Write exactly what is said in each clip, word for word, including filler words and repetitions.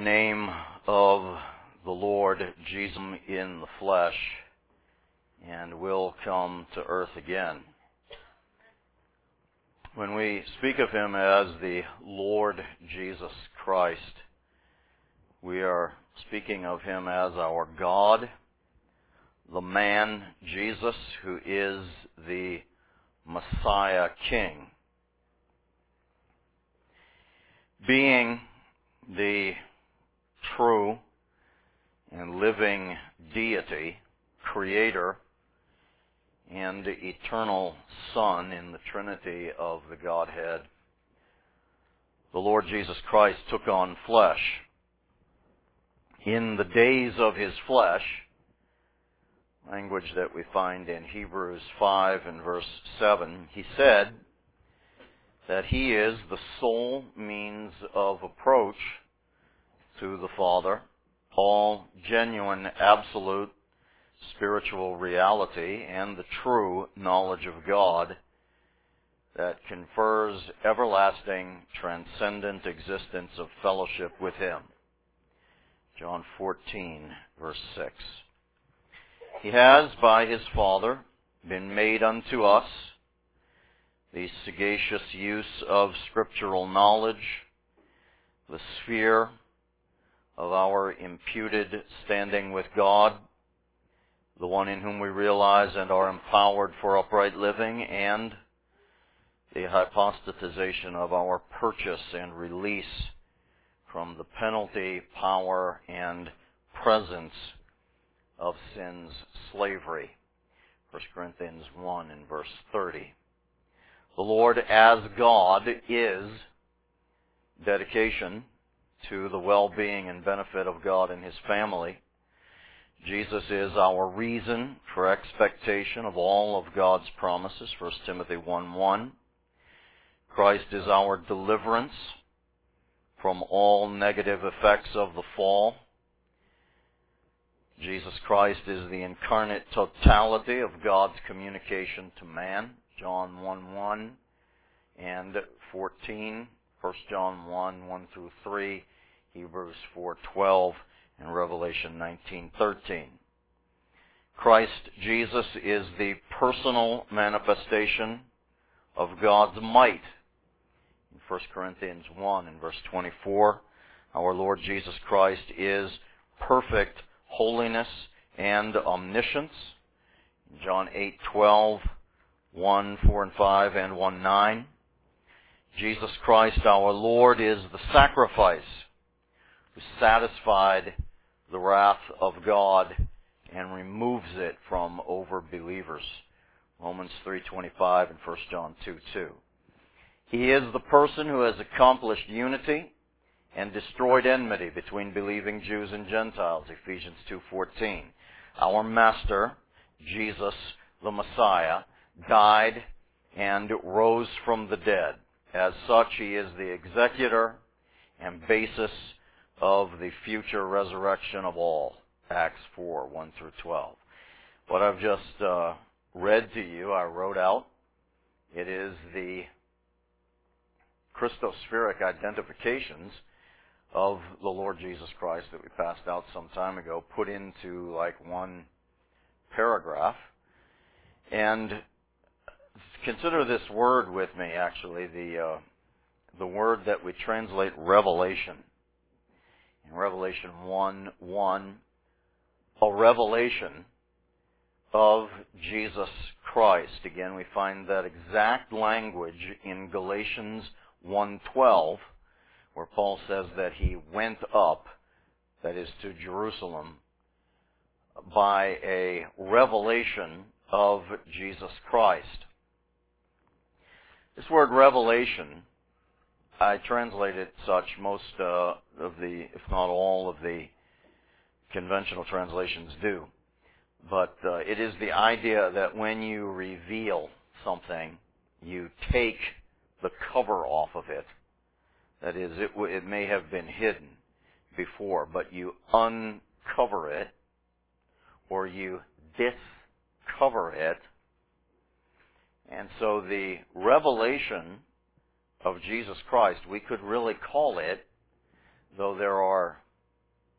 name of the Lord Jesus in the flesh and will come to earth again. When we speak of him as the Lord Jesus Christ, we are speaking of him as our God, the man Jesus, who is the Messiah King. Being the true and living deity, creator, and eternal Son in the Trinity of the Godhead, the Lord Jesus Christ took on flesh. In the days of his flesh, language that we find in Hebrews five and verse seven, he said that he is the sole means of approach to the Father, all genuine, absolute spiritual reality, and the true knowledge of God that confers everlasting, transcendent existence of fellowship with him. John fourteen, verse six. He has, by his Father, been made unto us the sagacious use of scriptural knowledge, the sphere of our imputed standing with God, the one in whom we realize and are empowered for upright living, and the hypostatization of our purchase and release from the penalty, power, and presence of sin's slavery. First Corinthians one and verse thirty. The Lord as God is dedication to the well-being and benefit of God and his family. Jesus is our reason for expectation of all of God's promises, First Timothy one one. Christ is our deliverance from all negative effects of the fall. Jesus Christ is the incarnate totality of God's communication to man, John one one and fourteen, First John one, one through three, Hebrews four twelve, and Revelation nineteen thirteen. Christ Jesus is the personal manifestation of God's might. In First Corinthians one and verse twenty-four, our Lord Jesus Christ is perfect holiness and omniscience. In John eight twelve, one, four and five, and one nine. Jesus Christ our Lord is the sacrifice who satisfied the wrath of God and removes it from over believers. Romans three twenty-five and First John two two. He is the person who has accomplished unity and destroyed enmity between believing Jews and Gentiles, Ephesians two fourteen. Our Master, Jesus the Messiah, died and rose from the dead. As such, he is the executor and basis of the future resurrection of all, Acts four, one through twelve. What I've just uh, read to you, I wrote out. It is the Christospheric identifications of the Lord Jesus Christ that we passed out some time ago, put into like one paragraph. And consider this word with me, actually, the uh, the word that we translate revelation. In Revelation one one, a revelation of Jesus Christ. Again, we find that exact language in Galatians one twelve, where Paul says that he went up, that is to Jerusalem, by a revelation of Jesus Christ. This word revelation, I translate it such, most uh, of the, if not all of the conventional translations do. But uh, it is the idea that when you reveal something, you take the cover off of it. That is, it, it may have been hidden before, but you uncover it, or you discover it. And so the revelation of Jesus Christ, we could really call it, though there are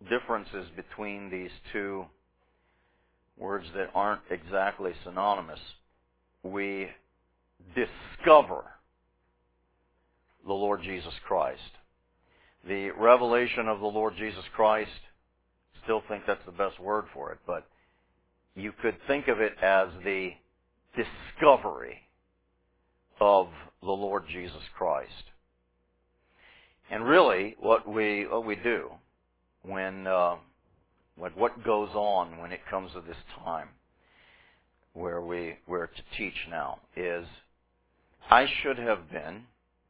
differences between these two words that aren't exactly synonymous. We discover the Lord Jesus Christ. The revelation of the Lord Jesus Christ, still think that's the best word for it, but you could think of it as the discovery of the Lord Jesus Christ. And really, what we what we do when uh, like what goes on when it comes to this time where we we're to teach now is I should have been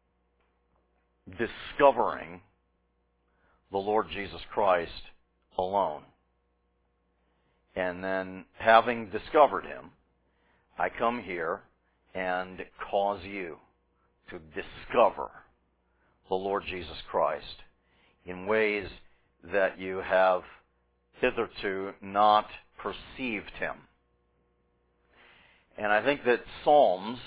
discovering the Lord Jesus Christ alone. And then, having discovered Him, I come here and cause you to discover the Lord Jesus Christ in ways that you have hitherto not perceived Him. And I think that Psalms,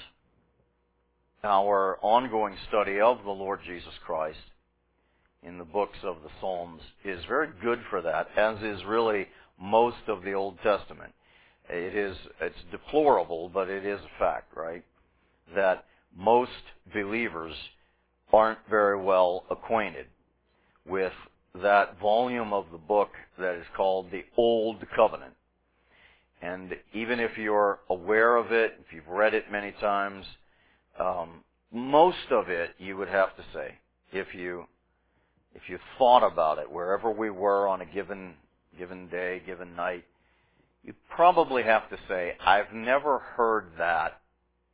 our ongoing study of the Lord Jesus Christ in the books of the Psalms, is very good for that, as is really most of the Old Testament. It is, it's deplorable, but it is a fact, right? That most believers aren't very well acquainted with that volume of the book that is called the Old Covenant. And even if you're aware of it, if you've read it many times, um, most of it, you would have to say, if you if you thought about it, wherever we were on a given given day, given night, you probably have to say, I've never heard that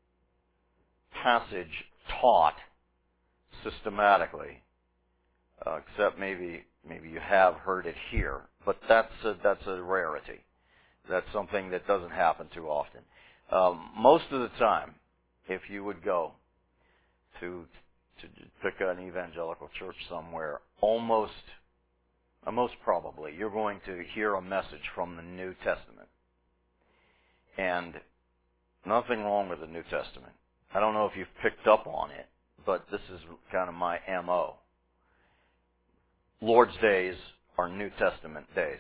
passage taught systematically, uh, except maybe maybe you have heard it here, but that's a, that's a rarity. That's something that doesn't happen too often. Um, most of the time, if you would go to to pick an evangelical church somewhere, almost, uh, most probably, you're going to hear a message from the New Testament. And nothing wrong with the New Testament. I don't know if you've picked up on it, but this is kind of my M O. Lord's days are New Testament days.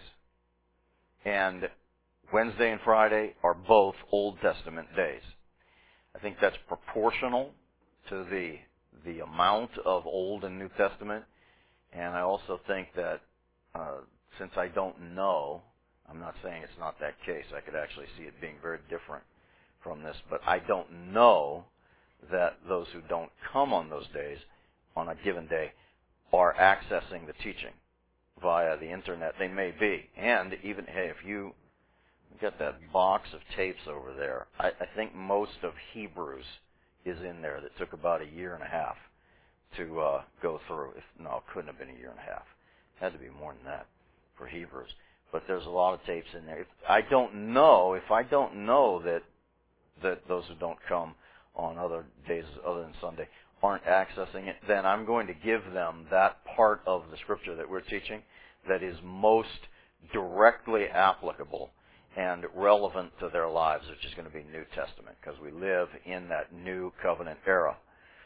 And Wednesday and Friday are both Old Testament days. I think that's proportional to the the amount of Old and New Testament. And I also think that uh, since I don't know, I'm not saying it's not that case. I could actually see it being very different from this. But I don't know that those who don't come on those days, on a given day, are accessing the teaching via the internet. They may be. And even, hey, if you get that box of tapes over there, I, I think most of Hebrews is in there that took about a year and a half to uh, go through. If no, it couldn't have been a year and a half. It had to be more than that for Hebrews. But there's a lot of tapes in there. If I don't know, if I don't know that that those who don't come on other days other than Sunday aren't accessing it, then I'm going to give them that part of the Scripture that we're teaching that is most directly applicable and relevant to their lives, which is going to be New Testament, because we live in that New Covenant era.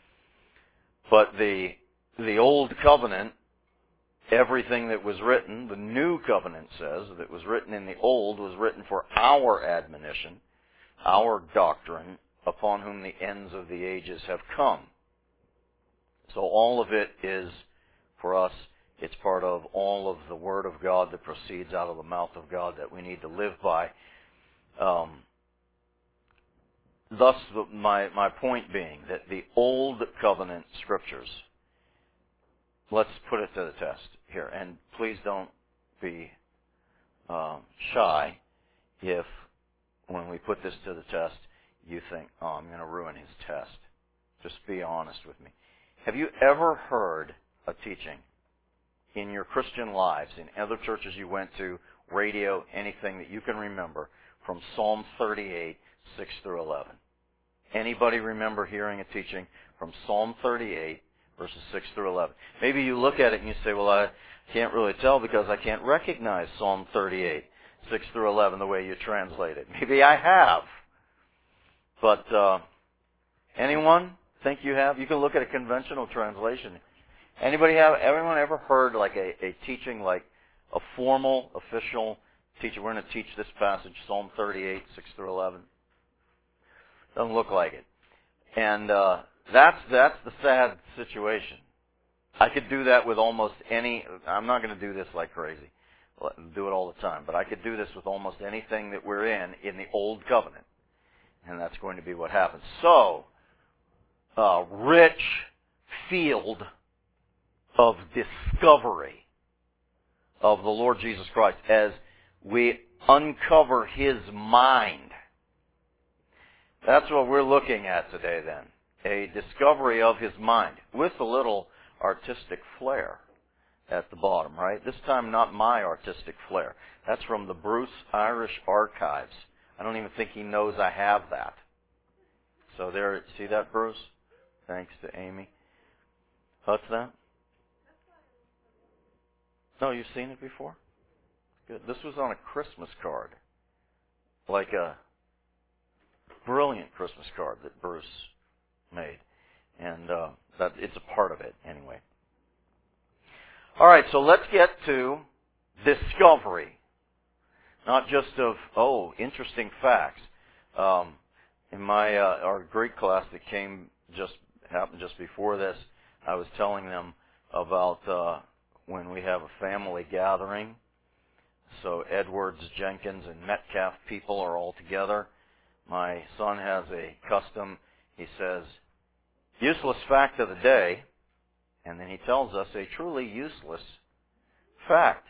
But the the Old Covenant, everything that was written, the New Covenant says, that was written in the Old was written for our admonition, our doctrine, upon whom the ends of the ages have come. So all of it is, for us, it's part of all of the Word of God that proceeds out of the mouth of God that we need to live by. Um, thus, the, my, my point being that the Old Covenant Scriptures, let's put it to the test here. And please don't be uh, shy if, when we put this to the test, you think, oh, I'm going to ruin his test. Just be honest with me. Have you ever heard a teaching in your Christian lives, in other churches you went to, radio, anything that you can remember, from Psalm thirty-eight, six through eleven? Anybody remember hearing a teaching from Psalm thirty-eight, verses six through eleven? Maybe you look at it and you say, well, I can't really tell because I can't recognize Psalm thirty-eight, six through eleven the way you translate it. Maybe I have. But uh, anyone think you have? You can look at a conventional translation. Anybody have, everyone ever heard like a, a teaching like a formal, official teacher. We're going to teach this passage, Psalm thirty-eight, six through eleven. Doesn't look like it. And uh, that's that's the sad situation. I could do that with almost any. I'm not going to do this like crazy. Do it all the time. But I could do this with almost anything that we're in in the Old Covenant. And that's going to be what happens. So, a rich field of discovery of the Lord Jesus Christ as we uncover His mind. That's what we're looking at today then. A discovery of His mind with a little artistic flair at the bottom, right? This time not my artistic flair. That's from the Bruce Irish Archives. I don't even think he knows I have that. So there, see that, Bruce? Thanks to Amy. What's that? No, you've seen it before? Good. This was on a Christmas card. Like a brilliant Christmas card that Bruce made. And uh, that it's a part of it anyway. All right, so let's get to discovery. Not just of, oh, interesting facts. Um, in my uh, our Greek class that came just happened just before this, I was telling them about uh, when we have a family gathering. So Edwards, Jenkins, and Metcalf people are all together. My son has a custom. He says, useless fact of the day. And then he tells us a truly useless fact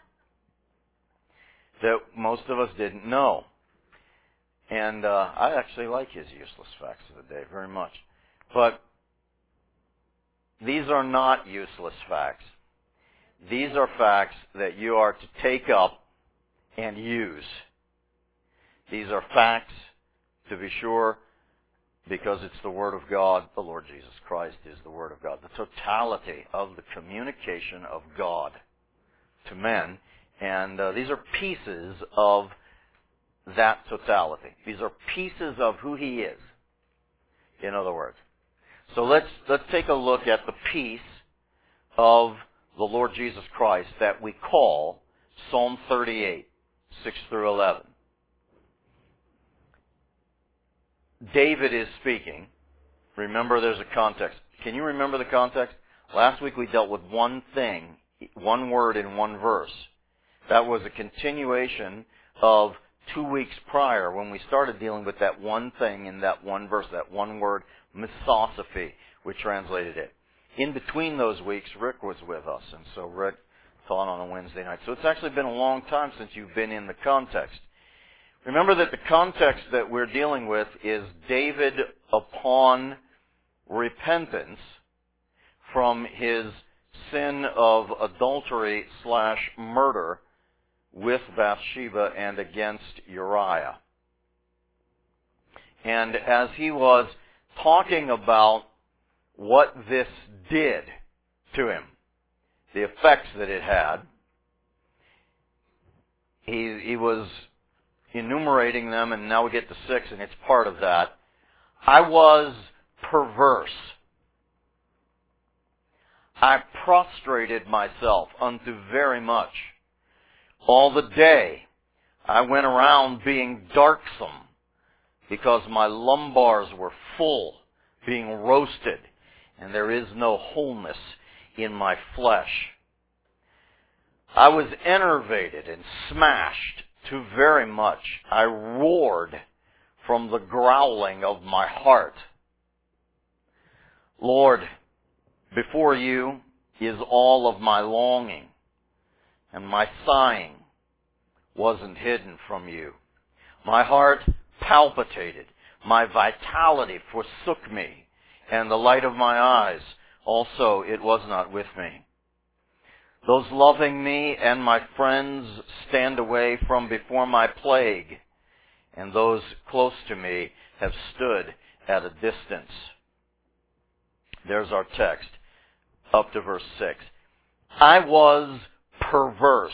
that most of us didn't know. And uh, I actually like his useless facts of the day very much. But these are not useless facts. These are facts that you are to take up and use. These are facts, to be sure, because it's the Word of God. The Lord Jesus Christ is the Word of God. The totality of the communication of God to men. And uh, these are pieces of that totality. These are pieces of who He is, in other words. So let's let's take a look at the piece of the Lord Jesus Christ that we call Psalm thirty-eight, six through eleven. David is speaking. Remember, there's a context. Can you remember the context? Last week we dealt with one thing, one word in one verse. That was a continuation of two weeks prior when we started dealing with that one thing in that one verse, that one word, misosophy, we translated it. In between those weeks, Rick was with us, and so Rick taught on a Wednesday night. So it's actually been a long time since you've been in the context. Remember that the context that we're dealing with is David upon repentance from his sin of adultery slash murder with Bathsheba and against Uriah. And as he was talking about what this did to him, the effects that it had, he, he was enumerating them, and now we get to six, and it's part of that. I was perverse. I prostrated myself unto very much. All the day I went around being darksome, because my lumbars were full, being roasted, and there is no wholeness in my flesh. I was enervated and smashed too very much. I roared from the growling of my heart. Lord, before you is all of my longing, and my sighing wasn't hidden from you. My heart palpitated, my vitality forsook me, and the light of my eyes also it was not with me. Those loving me and my friends stand away from before my plague, and those close to me have stood at a distance. There's our text, up to verse six. I was perverse.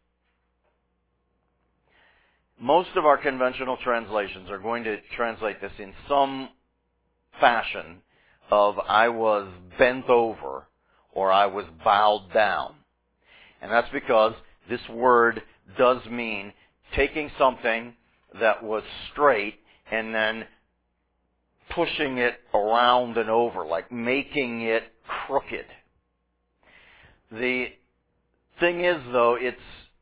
Most of our conventional translations are going to translate this in some fashion of I was bent over or I was bowed down. And that's because this word does mean taking something that was straight and then pushing it around and over, like making it crooked. The thing is, though, it's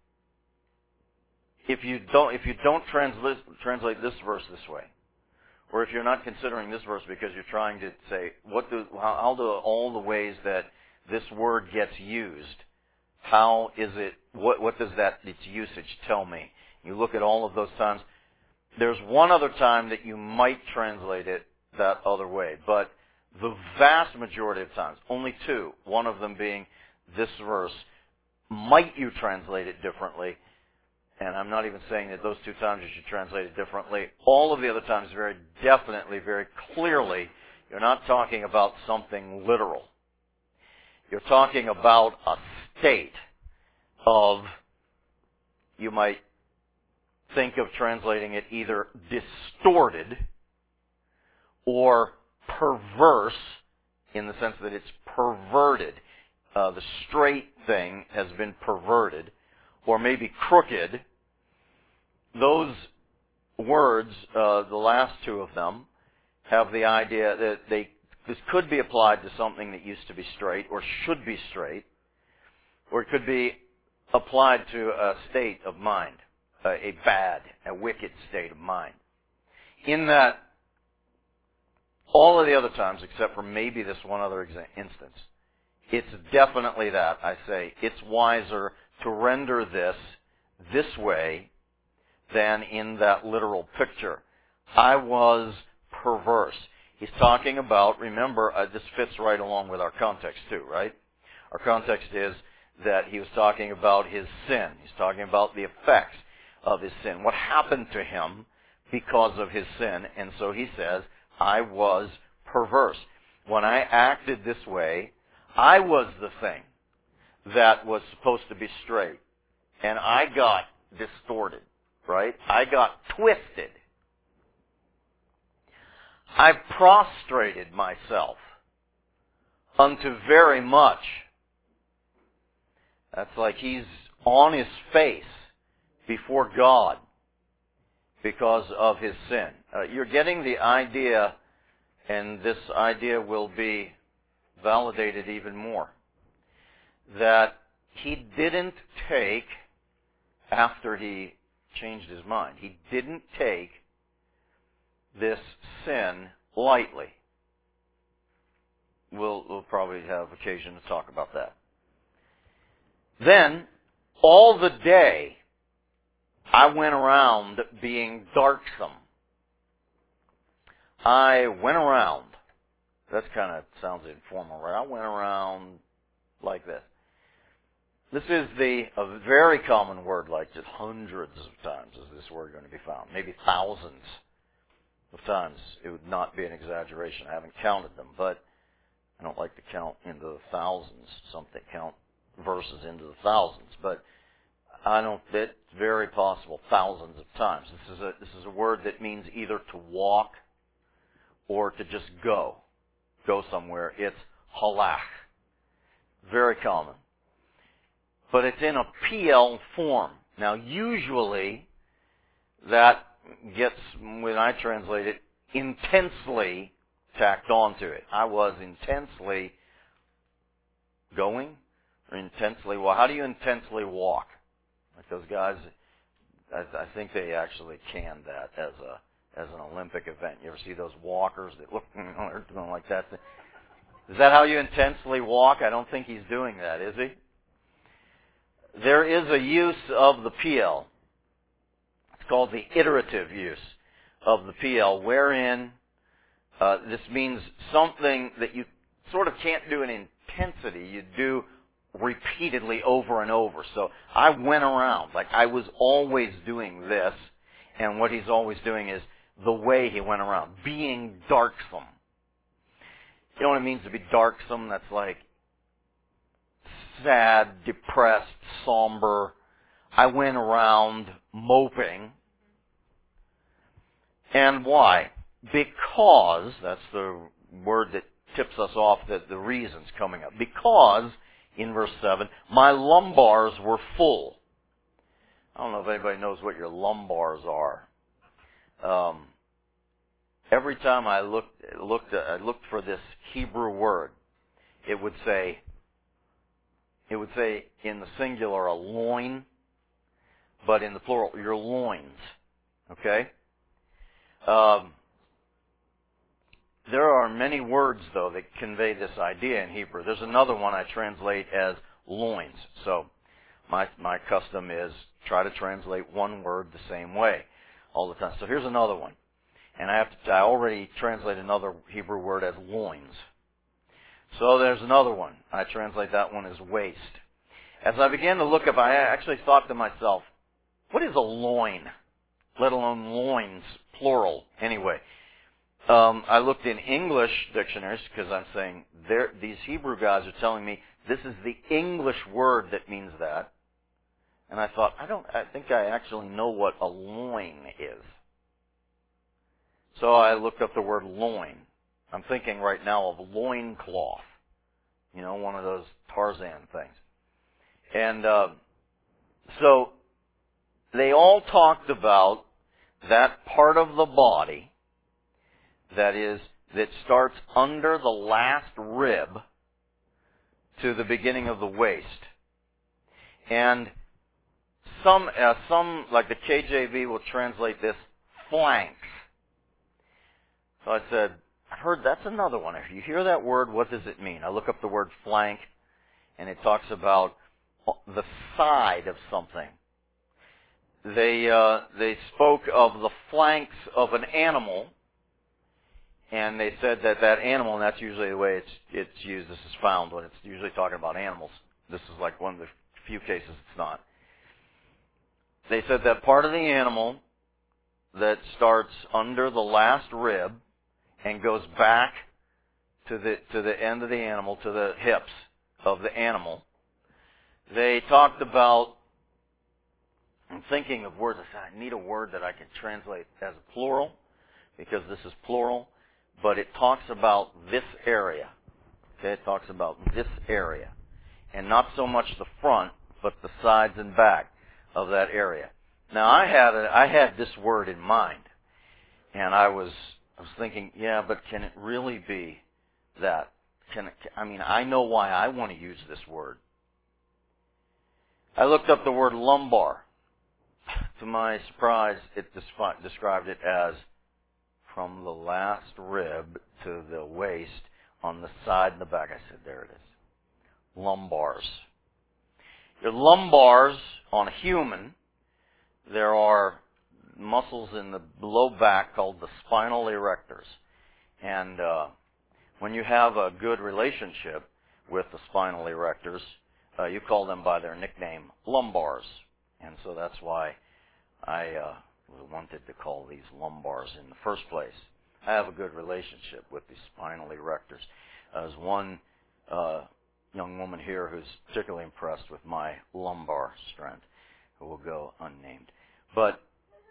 if you don't if you don't translate translate this verse this way, or if you're not considering this verse because you're trying to say what do how, how do all the ways that this word gets used, how is it? What what does that its usage tell me? You look at all of those times. There's one other time that you might translate it that other way, but the vast majority of times, only two, one of them being this verse, might you translate it differently, and I'm not even saying that those two times you should translate it differently. All of the other times, very definitely, very clearly, you're not talking about something literal. You're talking about a state of, you might think of translating it either distorted or perverse, in the sense that it's perverted. Uh, the straight thing has been perverted, or maybe crooked. Those words, uh, the last two of them, have the idea that they this could be applied to something that used to be straight, or should be straight, or it could be applied to a state of mind, a, a bad, a wicked state of mind. In that, all of the other times, except for maybe this one other exa- instance, it's definitely that. I say it's wiser to render this this way than in that literal picture. I was perverse. He's talking about, remember, uh, this fits right along with our context too, right? Our context is that he was talking about his sin. He's talking about the effects of his sin. What happened to him because of his sin? And so he says, I was perverse. When I acted this way, I was the thing that was supposed to be straight. And I got distorted, right? I got twisted. I prostrated myself unto very much. That's like he's on his face before God because of his sin. Uh, you're getting the idea, and this idea will be validated even more, that he didn't take, after he changed his mind, he didn't take this sin lightly. We'll, we'll probably have occasion to talk about that. Then, all the day, I went around being darksome. I went around. That kind of sounds informal, right? I went around like this. This is the a very common word, like just hundreds of times is this word going to be found. Maybe thousands of times. It would not be an exaggeration. I haven't counted them, but I don't like to count into the thousands. Some that count verses into the thousands, but I don't. It's very possible thousands of times. This is a this is a word that means either to walk or to just go, go somewhere. It's halach, very common, but it's in a P L form. Now, usually that gets, when I translate it, intensely tacked onto it. I was intensely going, or intensely, well, how do you intensely walk? Like those guys, I, I think they actually canned that as a as an Olympic event. You ever see those walkers that look, they're doing like that? Is that how you intensely walk? I don't think he's doing that, is he? There is a use of the P L. It's called the iterative use of the P L, wherein uh, this means something that you sort of can't do in intensity. You do repeatedly over and over. So I went around, like I was always doing this, and what he's always doing is the way he went around, being darksome. You know what it means to be darksome? That's like sad, depressed, somber. I went around moping. And why? Because, that's the word that tips us off that the reason's coming up. Because, in verse seven, my lumbars were full. don't know if anybody knows what your lumbars are. Um, every time I looked, looked, I looked for this Hebrew word, it would say, it would say in the singular a loin, but in the plural, your loins. Okay? Um, there are many words, though, that convey this idea in Hebrew. There's another one I translate as loins. So my my custom is try to translate one word the same way all the time. So here's another one. And I have to, I already translate another Hebrew word as loins. So there's another one. I translate that one as waist. As I began to look up, I actually thought to myself, what is a loin? Let alone loins, plural, anyway. Um, I looked in English dictionaries because I'm saying these Hebrew guys are telling me this is the English word that means that. And I thought, I don't, I think I actually know what a loin is. So I looked up the word loin. I'm thinking right now of loincloth. You know, one of those Tarzan things. And uh, so they all talked about that part of the body that is, that starts under the last rib to the beginning of the waist. And some, uh, some, like the K J V will translate this flanks. So I said, I heard that's another one. If you hear that word, what does it mean? I look up the word flank, and it talks about the side of something. They uh, they spoke of the flanks of an animal, and they said that that animal, and that's usually the way it's it's used. This is found when it's usually talking about animals. This is like one of the few cases it's not. They said that part of the animal that starts under the last rib and goes back to the to the end of the animal, to the hips of the animal. They talked about, I'm thinking of words, I said, I need a word that I can translate as a plural, because this is plural, but it talks about this area. Okay, it talks about this area. And not so much the front, but the sides and back of that area. Now, I had a, I had this word in mind, and I was I was thinking, yeah, but can it really be that? Can it, I mean, I know why I want to use this word. I looked up the word lumbar. To my surprise, it descri- described it as from the last rib to the waist on the side and the back. I said, there it is. Lumbars. Your lumbars on a human, there are muscles in the low back called the spinal erectors. And uh, when you have a good relationship with the spinal erectors, uh, you call them by their nickname, lumbars. And so that's why I uh, wanted to call these lumbars in the first place. I have a good relationship with the spinal erectors. There's one uh, young woman here who's particularly impressed with my lumbar strength, who will go unnamed. But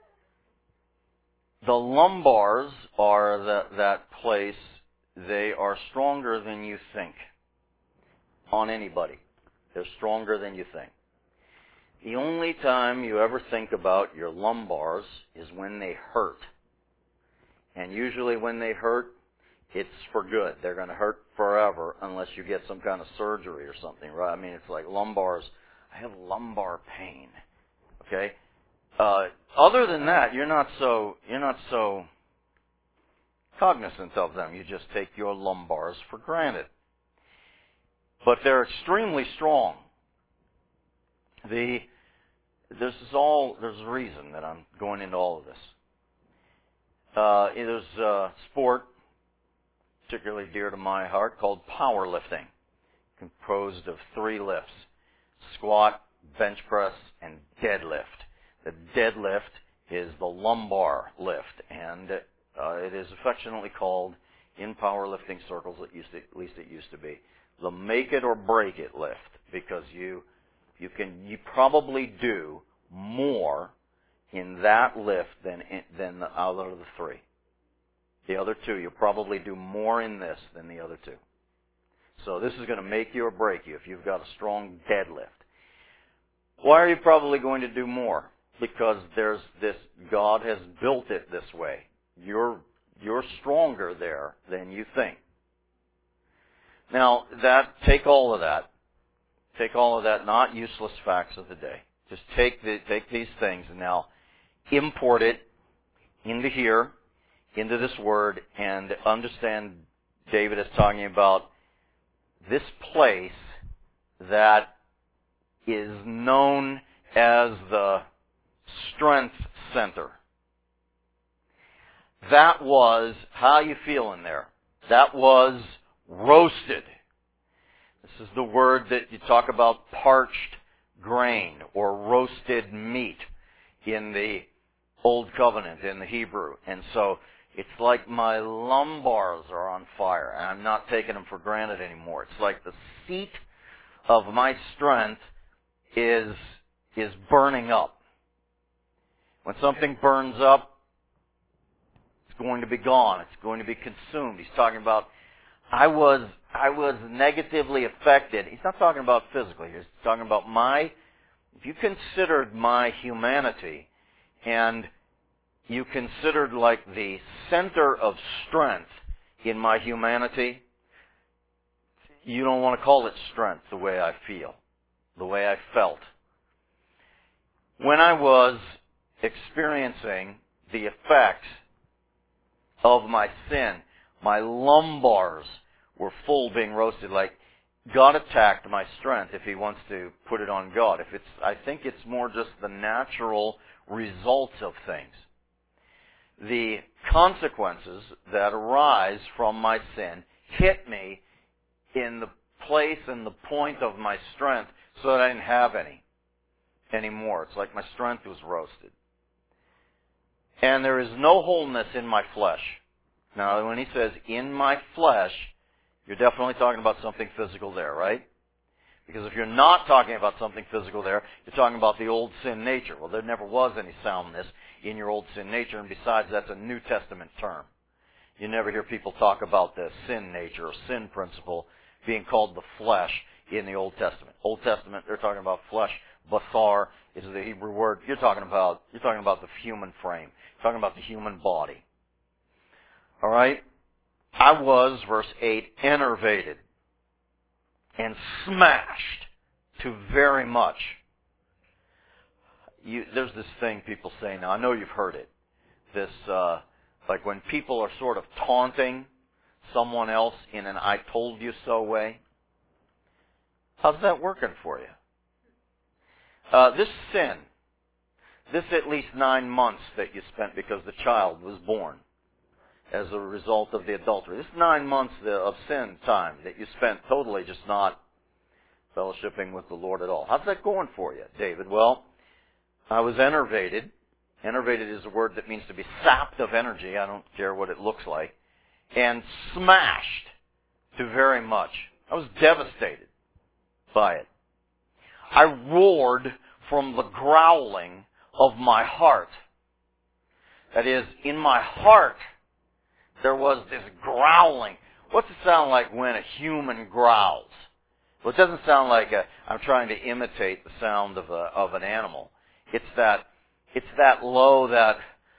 the lumbars are the, that place, they are stronger than you think on anybody. They're stronger than you think. The only time you ever think about your lumbars is when they hurt. And usually when they hurt, it's for good. They're going to hurt forever unless you get some kind of surgery or something, right? I mean, it's like lumbars. I have lumbar pain. Okay? Uh, other than that, you're not so you're not so cognizant of them. You just take your lumbars for granted. But they're extremely strong. The this is all there's a reason that I'm going into all of this. Uh, there's a sport particularly dear to my heart called powerlifting, composed of three lifts: squat, bench press, and deadlift. The deadlift is the lumbar lift, and uh, it is affectionately called, in powerlifting circles, at, used to, at least it used to be, the make it or break it lift, because you you can you probably do more in that lift than in, than the other of the three. The other two, you'll probably do more in this than the other two. So this is going to make you or break you if you've got a strong deadlift. Why are you probably going to do more? because there's this, God has built it this way. You're, you're stronger there than you think. Now, that, take all of that. Take all of that, not useless facts of the day. Just take the, take these things and now import it into here, into this word, and understand David is talking about this place that is known as the strength center. That was, how you feeling there? That was roasted. This is the word that you talk about parched grain or roasted meat in the Old Covenant, in the Hebrew. And so it's like my lumbars are on fire, and I'm not taking them for granted anymore. It's like the seat of my strength is, is burning up. When something burns up, it's going to be gone. It's going to be consumed. He's talking about, I was, I was negatively affected. He's not talking about physically. He's talking about my, if you considered my humanity and you considered like the center of strength in my humanity, you don't want to call it strength the way I feel, the way I felt. When I was experiencing the effects of my sin, my lumbars were full, being roasted. Like God attacked my strength, if He wants to put it on God. If it's, I think it's more just the natural results of things. The consequences that arise from my sin hit me in the place and the point of my strength so that I didn't have any anymore. It's like my strength was roasted. And there is no wholeness in my flesh. Now, when he says, in my flesh, you're definitely talking about something physical there, right? Because if you're not talking about something physical there, you're talking about the old sin nature. Well, there never was any soundness in your old sin nature, and besides, that's a New Testament term. You never hear people talk about the sin nature or sin principle being called the flesh in the Old Testament. Old Testament, they're talking about flesh. Basar is the Hebrew word. You're talking about, you're talking about the human frame. You're talking about the human body. All right? I was, verse eight, enervated and smashed to very much. You, there's this thing people say now. I know you've heard it. This, uh, like when people are sort of taunting someone else in an I told you so way. How's that working for you? Uh, this sin, this at least nine months that you spent because the child was born as a result of the adultery. This nine months of sin time that you spent totally just not fellowshipping with the Lord at all. How's that going for you, David? Well, I was enervated. Enervated is a word that means to be sapped of energy. I don't care what it looks like. And smashed to very much. I was devastated by it. I roared from the growling of my heart. That is, in my heart, there was this growling. What's it sound like when a human growls? Well, it doesn't sound like a, I'm trying to imitate the sound of a, of an animal. It's that, it's that low, that,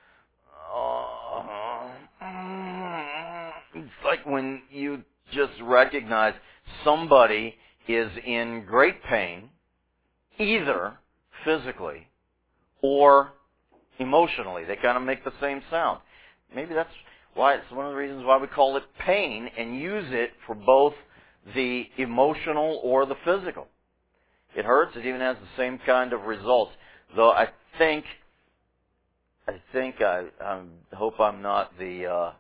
uh, it's like when you just recognize somebody is in great pain, either physically or emotionally. They kind of make the same sound. Maybe that's why it's one of the reasons why we call it pain and use it for both the emotional or the physical. It hurts. It even has the same kind of results. Though I think, I think I, I hope I'm not the uh,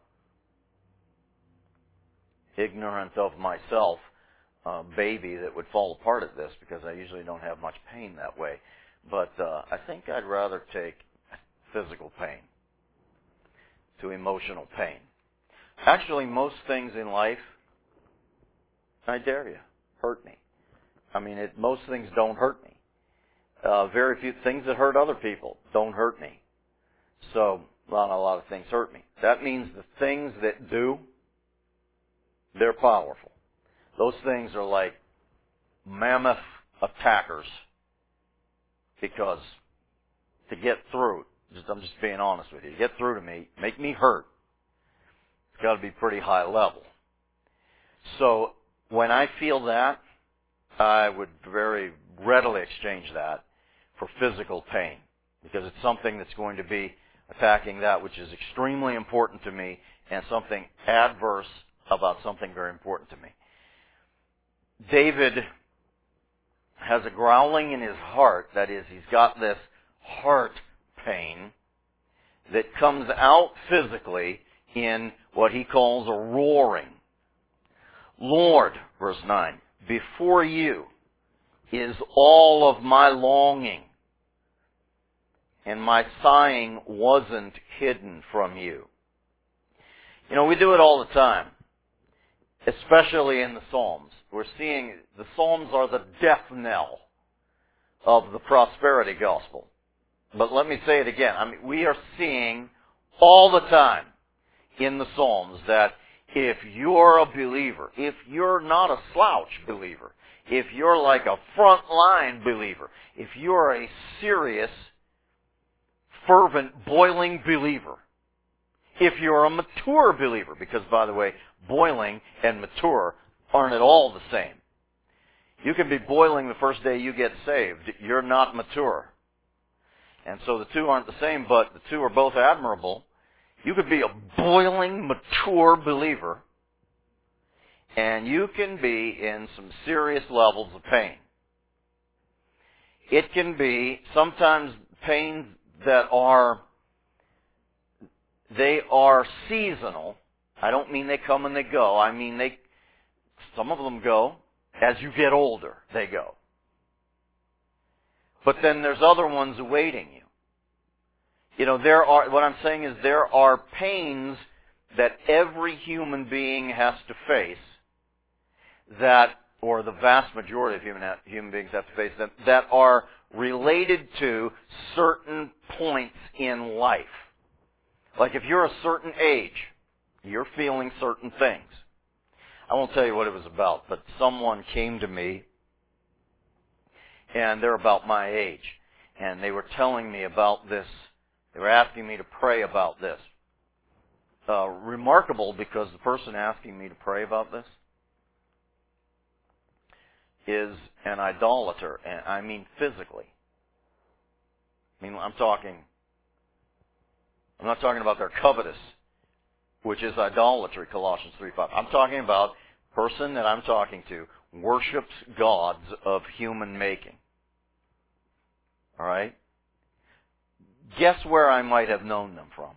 ignorant of myself uh, baby that would fall apart at this, because I usually don't have much pain that way. But uh, I think I'd rather take physical pain to emotional pain. Actually, most things in life, I dare you, hurt me. I mean, it, most things don't hurt me. Uh, very few things that hurt other people don't hurt me. So, not a lot of things hurt me. That means the things that do, they're powerful. Those things are like mammoth attackers because to get through. Just, I'm just being honest with you. Get through to me, make me hurt. It's got to be pretty high level. So when I feel that, I would very readily exchange that for physical pain, because it's something that's going to be attacking that which is extremely important to me and something adverse about something very important to me. David has a growling in his heart. That is, he's got this heart pain that comes out physically in what he calls a roaring. Lord, verse nine, before you is all of my longing, and my sighing wasn't hidden from you. You know, we do it all the time, especially in the Psalms. We're seeing the Psalms are the death knell of the prosperity gospel. But let me say it again. I mean, we are seeing all the time in the Psalms that if you're a believer, if you're not a slouch believer, if you're like a frontline believer, if you're a serious, fervent, boiling believer, if you're a mature believer, because, by the way, boiling and mature aren't at all the same. You can be boiling the first day you get saved. You're not mature. And so the two aren't the same, but the two are both admirable. You could be a boiling, mature believer, and you can be in some serious levels of pain. It can be sometimes pains that are, they are seasonal. I don't mean they come and they go. I mean they, some of them go. As you get older, they go. But then there's other ones awaiting you. You know, there are, what I'm saying is there are pains that every human being has to face that, or the vast majority of human, human beings have to face that, that are related to certain points in life. Like if you're a certain age, you're feeling certain things. I won't tell you what it was about, but someone came to me, and they're about my age, and they were telling me about this. They were asking me to pray about this. Uh, remarkable, because the person asking me to pray about this is an idolater, and I mean physically. I mean, I'm talking, I'm not talking about their covetous, which is idolatry, Colossians three five. I'm talking about a person that I'm talking to worships gods of human making. All right? Guess where I might have known them from?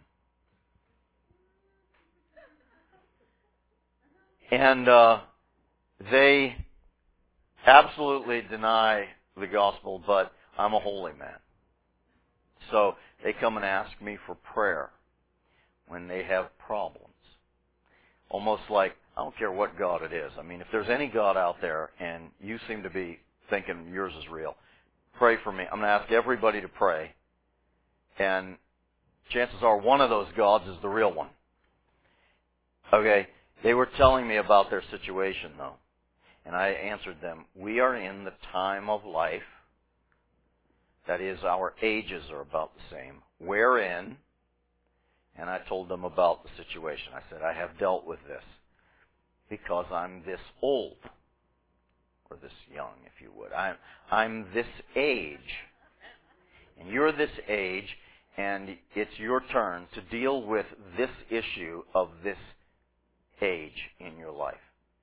And uh, they absolutely deny the gospel, but I'm a holy man. So they come and ask me for prayer when they have problems. Almost like, I don't care what God it is. I mean, if there's any God out there and you seem to be thinking yours is real, pray for me. I'm going to ask everybody to pray. And chances are one of those gods is the real one. Okay? They were telling me about their situation, though. And I answered them, we are in the time of life, that is, our ages are about the same, wherein, and I told them about the situation. I said, I have dealt with this because I'm this old, or this young, if you would. I'm, I'm this age, and you're this age, and it's your turn to deal with this issue of this age in your life.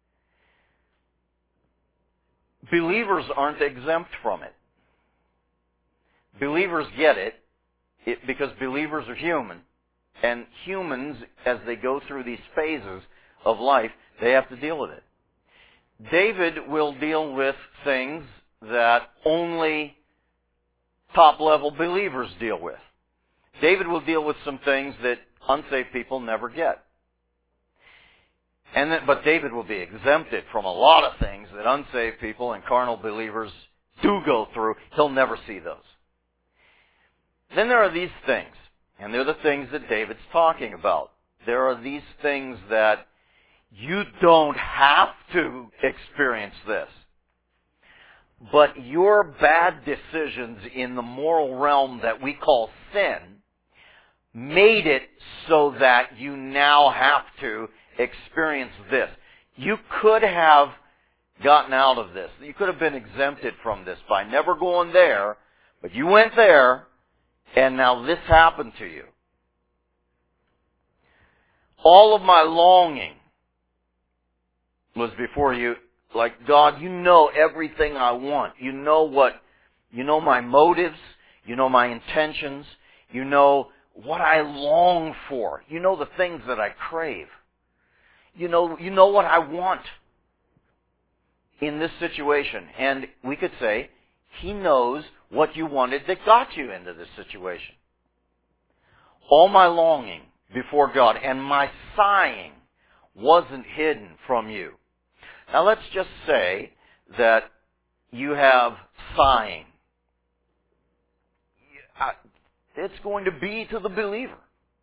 Believers aren't exempt from it. Believers get it, it because believers are human. And humans, as they go through these phases of life, they have to deal with it. David will deal with things that only top-level believers deal with. David will deal with some things that unsaved people never get. And then, but David will be exempted from a lot of things that unsaved people and carnal believers do go through. He'll never see those. Then there are these things, and they're the things that David's talking about. There are these things that you don't have to experience this. But your bad decisions in the moral realm that we call sin made it so that you now have to experience this. You could have gotten out of this. You could have been exempted from this by never going there, but you went there, and now this happened to you. All of my longing was before you, like, God, you know everything I want. You know what, you know my motives, you know my intentions, you know what I long for. You know the things that I crave. You know, you know what I want in this situation. And we could say, He knows what you wanted that got you into this situation. All my longing before God and my sighing wasn't hidden from you. Now let's just say that you have sighing. It's going to be to the believer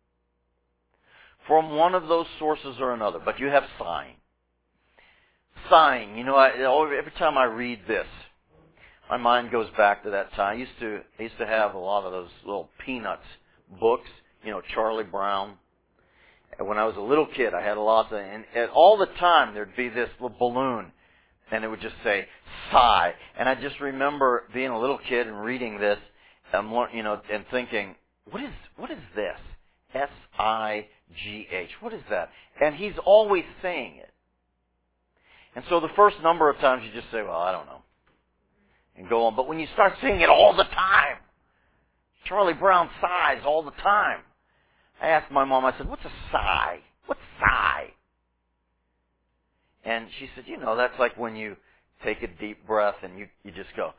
from one of those sources or another, but you have sighing. Sighing, you know, I, every time I read this, my mind goes back to that time. I used to, I used to have a lot of those little Peanuts books, you know, Charlie Brown. And when I was a little kid, I had a lot of, and, and all the time there'd be this little balloon, and it would just say, sigh. And I just remember being a little kid and reading this, and, you know, and thinking, what is, what is this? S I G H. What is that? And he's always saying it. And so the first number of times you just say, well, I don't know. And go on. But when you start saying it all the time, Charlie Brown sighs all the time. I asked my mom, I said, what's a sigh? What's sigh? And she said, you know, that's like when you take a deep breath and you, you just go,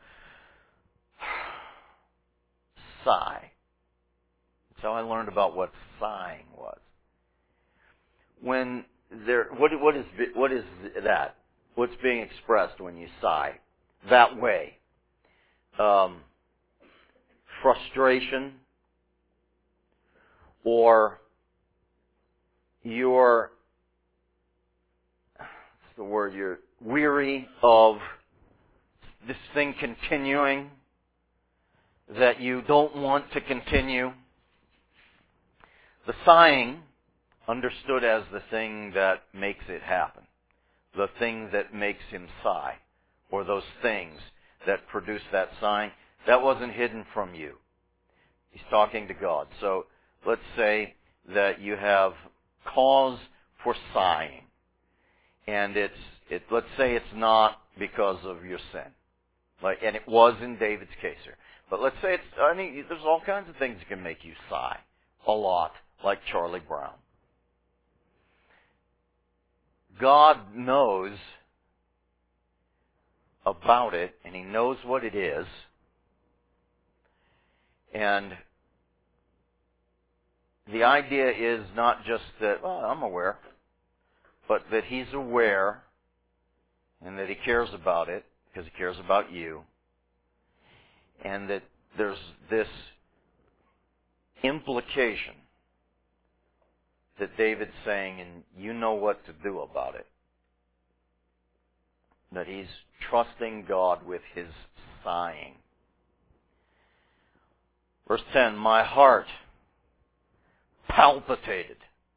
sigh. That's how I learned about what sighing was. When there, what, what is, what is that? What's being expressed when you sigh? That way. Um, frustration, or you're, what's the word, you're weary of this thing continuing, that you don't want to continue. The sighing, understood as the thing that makes it happen, the thing that makes him sigh, or those things that produce that sighing, that wasn't hidden from you. He's talking to God. So let's say that you have cause for sighing, and it's it. Let's say it's not because of your sin, like, and it was in David's case here. But let's say it's. I mean, there's all kinds of things that can make you sigh a lot, like Charlie Brown. God knows about it, and He knows what it is, and the idea is not just that, well, I'm aware, but that He's aware and that He cares about it because He cares about you, and that there's this implication that David's saying, and you know what to do about it. That he's trusting God with his sighing. Verse ten, my heart palpitated.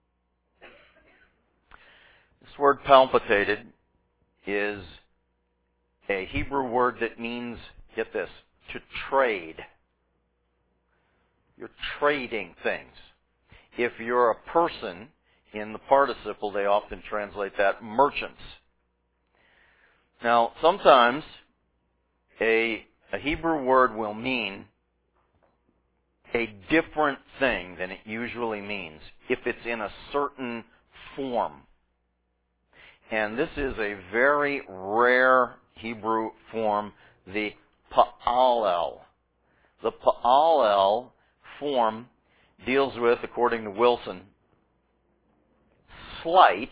This word palpitated is a Hebrew word that means, get this, to trade. You're trading things. If you're a person, in the participle, they often translate that merchants. Now, sometimes a, a Hebrew word will mean a different thing than it usually means if it's in a certain form. And this is a very rare Hebrew form, the pa'alel. The pa'alel form deals with, according to Wilson, slight,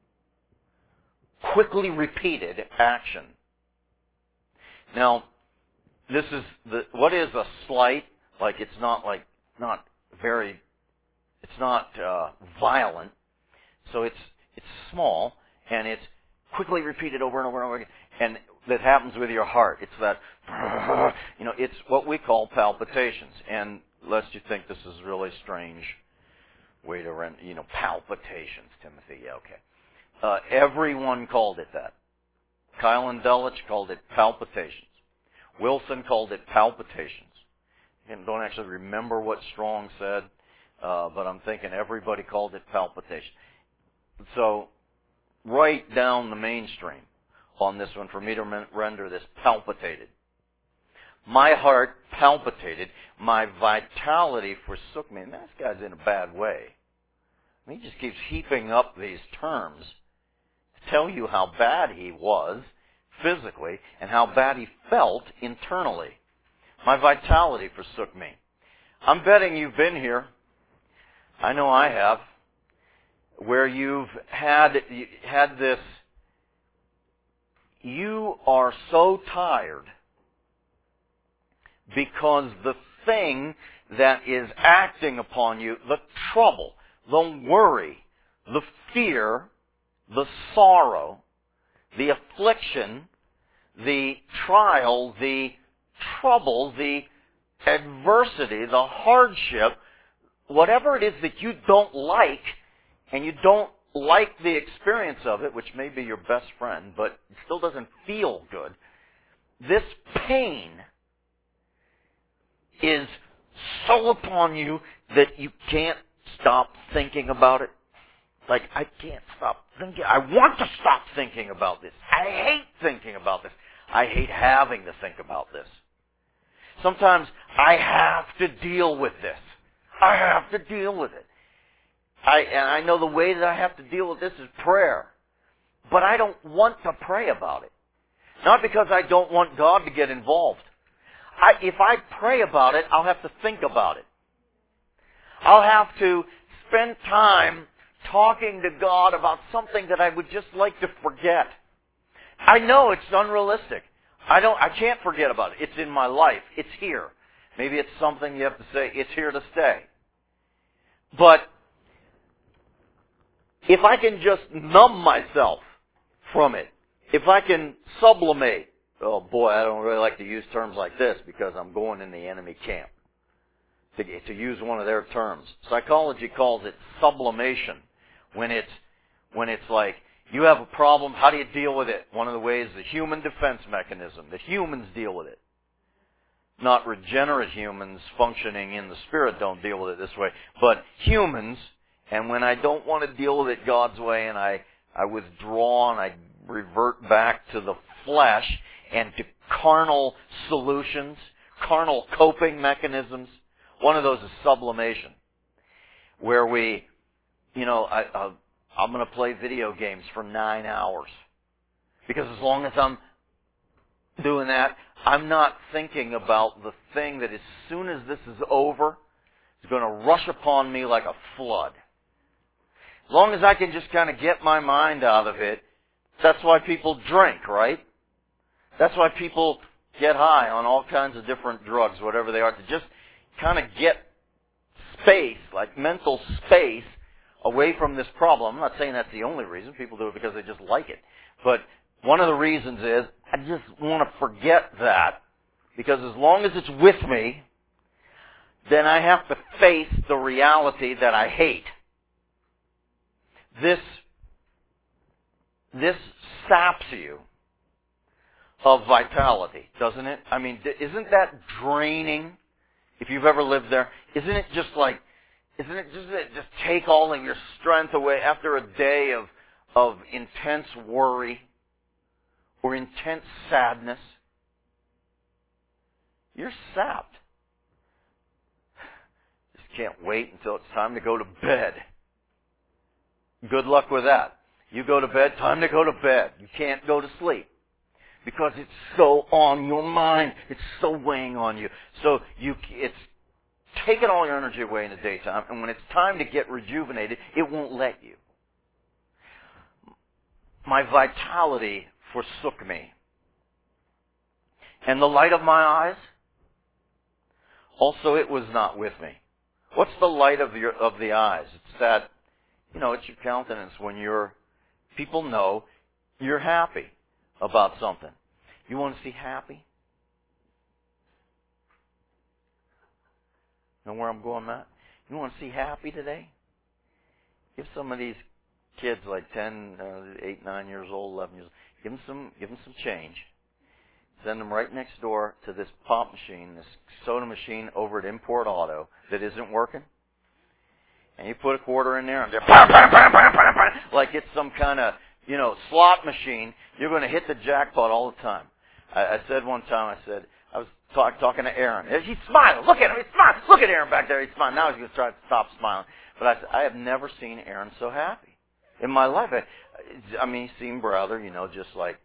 quickly repeated action. Now, this is the, what is a slight? Like, it's not like, not very, it's not uh, violent. So it's, it's small, and it's quickly repeated over and over and over again. And that happens with your heart. It's that, you know, it's what we call palpitations. And lest you think this is really strange way to run, you know, palpitations, Timothy. Yeah, okay. Uh, everyone called it that. Kyle and Dulwich called it palpitations. Wilson called it palpitations. I don't actually remember what Strong said, uh, but I'm thinking everybody called it palpitation. So, right down the mainstream on this one for me to render this palpitated. My heart palpitated. My vitality forsook me. And this guy's in a bad way. I mean, he just keeps heaping up these terms to tell you how bad he was physically and how bad he felt internally. My vitality forsook me. I'm betting you've been here. I know I have. Where you've had, you had this, you are so tired because the thing that is acting upon you, the trouble, the worry, the fear, the sorrow, the affliction, the trial, the trouble, the adversity, the hardship, whatever it is that you don't like, and you don't like the experience of it, which may be your best friend, but it still doesn't feel good, this pain is so upon you that you can't stop thinking about it. Like, I can't stop thinking. I want to stop thinking about this. I hate thinking about this. I hate having to think about this. Sometimes I have to deal with this. I have to deal with it. I, and I know the way that I have to deal with this is prayer. But I don't want to pray about it. Not because I don't want God to get involved. I, if I pray about it, I'll have to think about it. I'll have to spend time talking to God about something that I would just like to forget. I know it's unrealistic. I don't, I can't forget about it. It's in my life. It's here. Maybe it's something you have to say, it's here to stay. But if I can just numb myself from it, if I can sublimate, oh boy, I don't really like to use terms like this because I'm going in the enemy camp. To, to use one of their terms. Psychology calls it sublimation. When it's, when it's like, you have a problem, how do you deal with it? One of the ways, the human defense mechanism, that humans deal with it. Not regenerate humans functioning in the Spirit don't deal with it this way, but humans. And when I don't want to deal with it God's way and I, I withdraw and I revert back to the flesh and to carnal solutions, carnal coping mechanisms, one of those is sublimation. Where we, you know, I, I, I'm going to play video games for nine hours. Because as long as I'm doing that, I'm not thinking about the thing that as soon as this is over, is going to rush upon me like a flood. As long as I can just kind of get my mind out of it, that's why people drink, right? That's why people get high on all kinds of different drugs, whatever they are, to just kind of get space, like mental space, away from this problem. I'm not saying that's the only reason. People do it because they just like it. But one of the reasons is, I just want to forget that, because as long as it's with me, then I have to face the reality that I hate. This, this saps you of vitality, doesn't it? I mean, isn't that draining? If you've ever lived there, isn't it just like, isn't it just just take all of your strength away after a day of of intense worry or intense sadness? You're sapped. Just can't wait until it's time to go to bed. Good luck with that. You go to bed, time to go to bed. You can't go to sleep because it's so on your mind. It's so weighing on you. So you, it's taking all your energy away in the daytime, and when it's time to get rejuvenated, it won't let you. My vitality forsook me. And the light of my eyes, also it was not with me. What's the light of your of the eyes? It's that, you know, it's your countenance when you're, people know you're happy about something. You want to see happy? Know where I'm going, Matt? You want to see happy today? Give some of these kids like ten, uh, eight, nine years old, eleven years old, give them some, give them some change. Send them right next door to this pop machine, this soda machine over at Import Auto that isn't working. And you put a quarter in there and they're bam, bam, bam, bam, bam, bam, like it's some kind of, you know, slot machine. You're going to hit the jackpot all the time. I, I said one time, I said, I was talk, talking to Aaron. He's smiling. Look at him. He's smiling. Look at Aaron back there. He's smiling. Now he's going to try to stop smiling. But I said, I have never seen Aaron so happy in my life. I, I mean, he seemed rather, you know, just like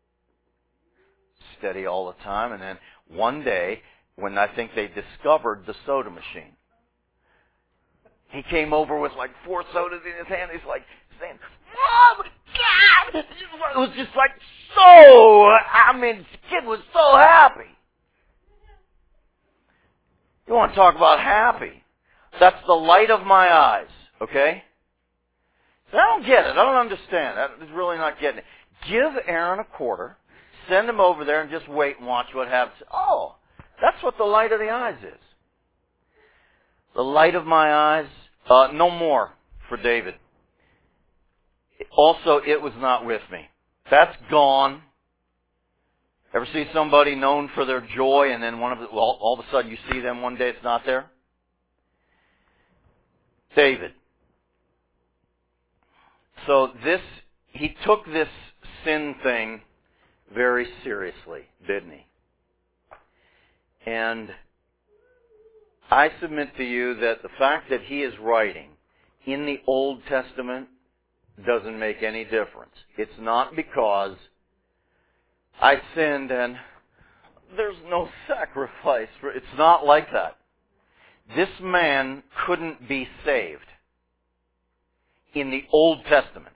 steady all the time. And then one day, when I think they discovered the soda machine, he came over with like four sodas in his hand. He's like saying, "Oh my God!" It was just like so. I mean, the kid was so happy. You want to talk about happy? That's the light of my eyes. Okay. So I don't get it. I don't understand. I'm really not getting it. Give Aaron a quarter. Send him over there and just wait and watch what happens. Oh, that's what the light of the eyes is. The light of my eyes, uh, no more for David. Also, it was not with me. That's gone. Ever see somebody known for their joy and then one of the, well, all of a sudden you see them one day it's not there? David. So this, he took this sin thing very seriously, didn't he? And I submit to you that the fact that he is writing in the Old Testament doesn't make any difference. It's not because I sinned and there's no sacrifice for, it's not like that. This man couldn't be saved in the Old Testament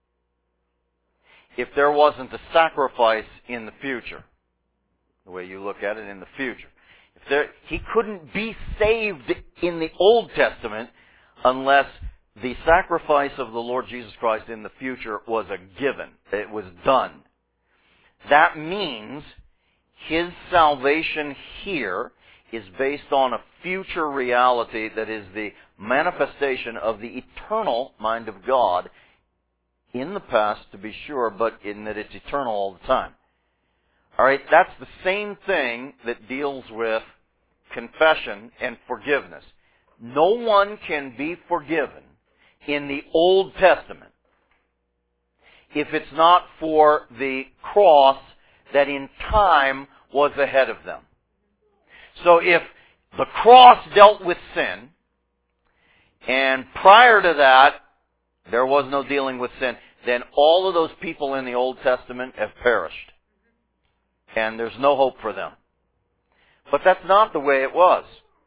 if there wasn't a sacrifice in the future. The way you look at it, in the future. If there, he couldn't be saved in the Old Testament unless the sacrifice of the Lord Jesus Christ in the future was a given. It was done. That means his salvation here is based on a future reality that is the manifestation of the eternal mind of God in the past, to be sure, but in that it's eternal all the time. All right, that's the same thing that deals with confession and forgiveness. No one can be forgiven in the Old Testament if it's not for the cross that in time was ahead of them. So if the cross dealt with sin, and prior to that there was no dealing with sin, then all of those people in the Old Testament have perished. And there's no hope for them. But that's not the way it was.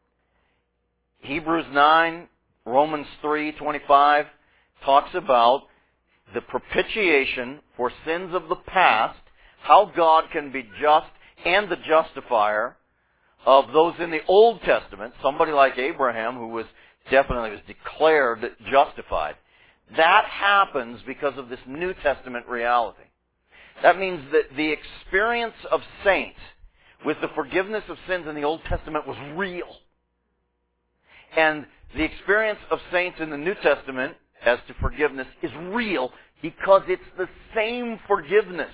Hebrews nine, Romans three twenty-five talks about the propitiation for sins of the past, how God can be just and the justifier of those in the Old Testament, somebody like Abraham who was definitely was declared justified. That happens because of this New Testament reality. That means that the experience of saints with the forgiveness of sins in the Old Testament was real. And the experience of saints in the New Testament as to forgiveness is real because it's the same forgiveness.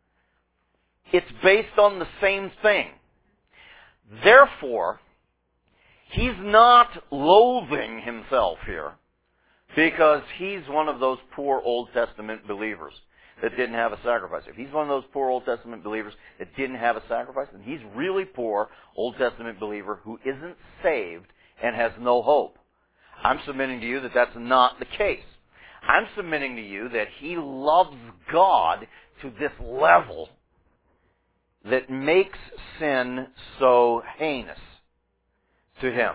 It's based on the same thing. Therefore, he's not loathing himself here because he's one of those poor Old Testament believers that didn't have a sacrifice. If he's one of those poor Old Testament believers that didn't have a sacrifice, then he's really poor Old Testament believer who isn't saved and has no hope. I'm submitting to you that that's not the case. I'm submitting to you that he loves God to this level that makes sin so heinous to him.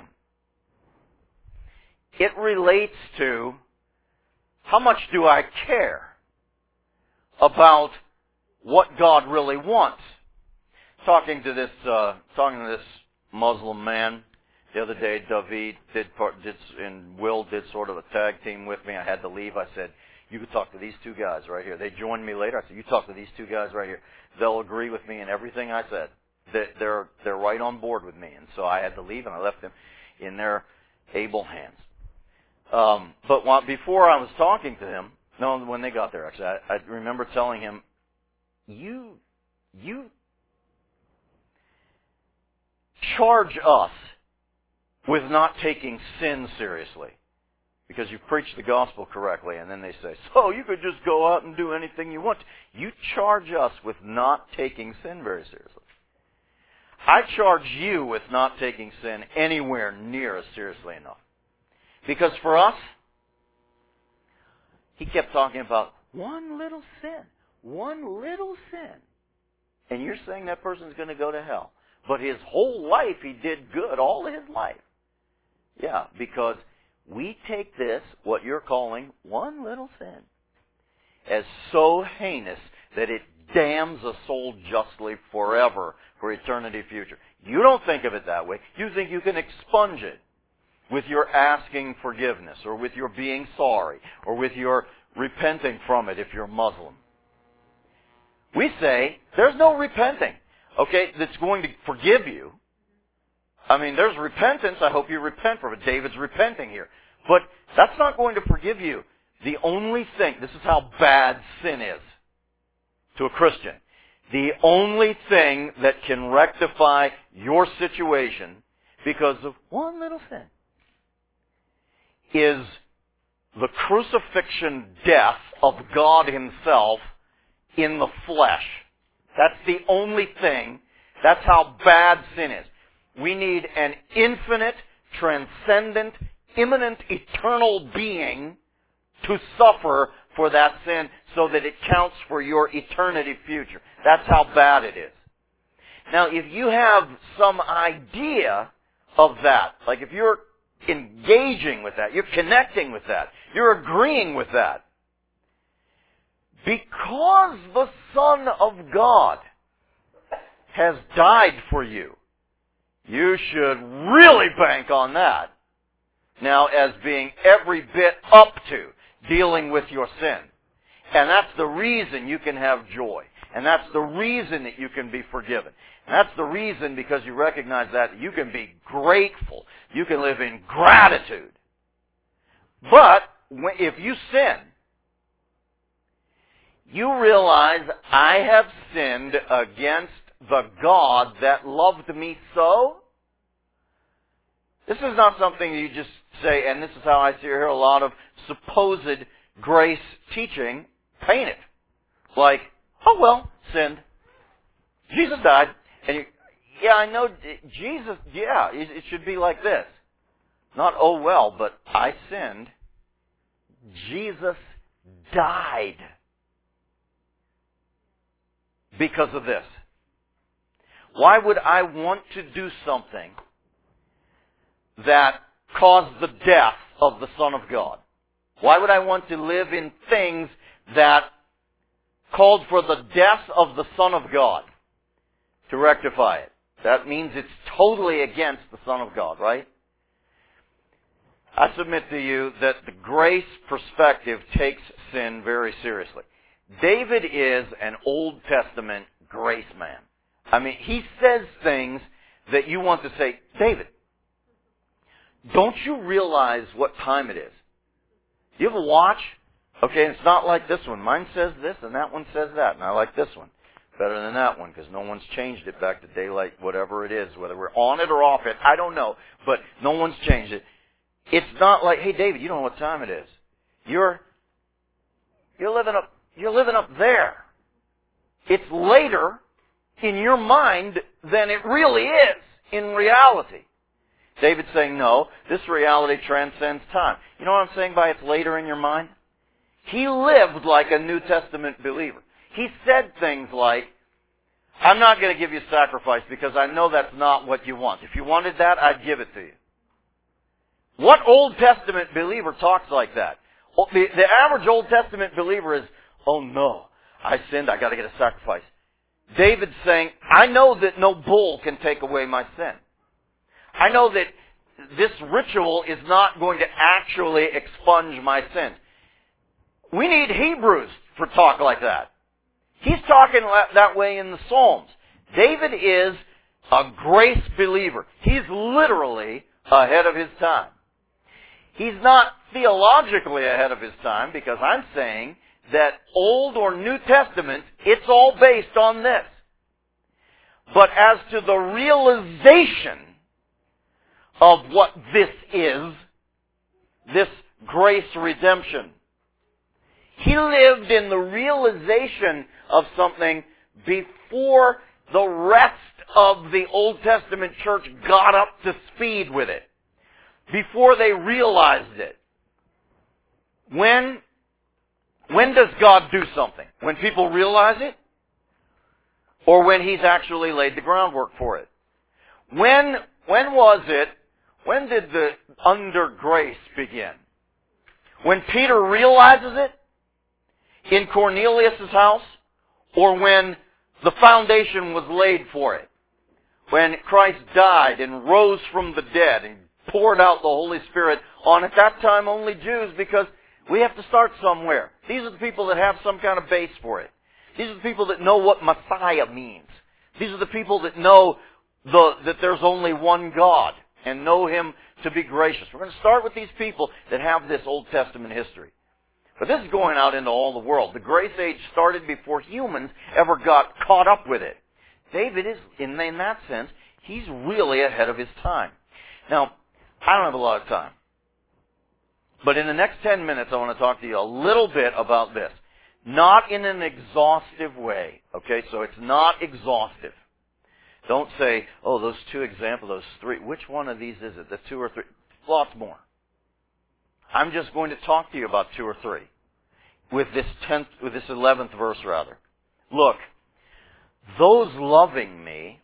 It relates to how much do I care about what God really wants. Talking to this, uh, talking to this Muslim man the other day, David did part, did, and Will did sort of a tag team with me. I had to leave. I said, you could talk to these two guys right here. They joined me later. I said, you talk to these two guys right here. They'll agree with me in everything I said. They're, they're right on board with me. And so I had to leave, and I left them in their able hands. Um, but while, before I was talking to him, no, when they got there, actually, I, I remember telling him, you, you charge us with not taking sin seriously because you preach the gospel correctly. And then they say, so you could just go out and do anything you want. You charge us with not taking sin very seriously. I charge you with not taking sin anywhere near as seriously enough. Because for us, he kept talking about one little sin. One little sin. And you're saying that person's going to go to hell. But his whole life he did good, all his life. Yeah, because we take this, what you're calling one little sin, as so heinous that it damns a soul justly forever for eternity future. You don't think of it that way. You think you can expunge it with your asking forgiveness, or with your being sorry, or with your repenting from it if you're Muslim. We say, there's no repenting, okay, that's going to forgive you. I mean, there's repentance. I hope you repent from it. David's repenting here. But that's not going to forgive you. The only thing, this is how bad sin is to a Christian. The only thing that can rectify your situation because of one little sin is the crucifixion death of God Himself in the flesh. That's the only thing. That's how bad sin is. We need an infinite, transcendent, immanent, eternal being to suffer for that sin so that it counts for your eternity future. That's how bad it is. Now, if you have some idea of that, like if you're engaging with that, you're connecting with that, you're agreeing with that, because the Son of God has died for you, you should really bank on that now as being every bit up to dealing with your sin. And that's the reason you can have joy. And that's the reason that you can be forgiven. And that's the reason, because you recognize that, you can be grateful. You can live in gratitude. But if you sin, you realize, I have sinned against the God that loved me so. This is not something you just say, and this is how I see here a lot of supposed grace teaching paint it. Like, oh well, sinned. Jesus died. And you, yeah, I know, Jesus, yeah, it, it should be like this. Not, oh well, but I sinned. Jesus died because of this. Why would I want to do something that caused the death of the Son of God? Why would I want to live in things that called for the death of the Son of God to rectify it? That means it's totally against the Son of God, right? I submit to you that the grace perspective takes sin very seriously. David is an Old Testament grace man. I mean, he says things that you want to say, David, don't you realize what time it is? Do you have a watch? Okay, it's not like this one. Mine says this and that one says that, and I like this one better than that one because no one's changed it back to daylight, whatever it is, whether we're on it or off it, I don't know, but no one's changed it. It's not like, hey David, you don't know what time it is. You're you're living up you're living up there. It's later in your mind than it really is in reality. David's saying, no, this reality transcends time. You know what I'm saying by it's later in your mind? He lived like a New Testament believer. He said things like, I'm not going to give you sacrifice because I know that's not what you want. If you wanted that, I'd give it to you. What Old Testament believer talks like that? The, the average Old Testament believer is, oh no, I sinned, I got to get a sacrifice. David's saying, I know that no bull can take away my sin. I know that this ritual is not going to actually expunge my sins. We need Hebrews for talk like that. He's talking that way in the Psalms. David is a grace believer. He's literally ahead of his time. He's not theologically ahead of his time, because I'm saying that Old or New Testament, it's all based on this. But as to the realization of what this is, this grace redemption, he lived in the realization of something before the rest of the Old Testament church got up to speed with it. Before they realized it. When, when does God do something? When people realize it? Or when He's actually laid the groundwork for it? When, when was it, when did the under grace begin? When Peter realizes it? In Cornelius' house? Or when the foundation was laid for it? When Christ died and rose from the dead and poured out the Holy Spirit on, at that time, only Jews, because we have to start somewhere. These are the people that have some kind of base for it. These are the people that know what Messiah means. These are the people that know the, that there's only one God and know Him to be gracious. We're going to start with these people that have this Old Testament history. But this is going out into all the world. The grace age started before humans ever got caught up with it. David is, in, in that sense, he's really ahead of his time. Now, I don't have a lot of time. But in the next ten minutes, I want to talk to you a little bit about this. Not in an exhaustive way. Okay, so it's not exhaustive. Don't say, oh, those two examples, those three. Which one of these is it? The two or three? Lots more. I'm just going to talk to you about two or three. With this tenth, with this eleventh verse rather. Look, those loving me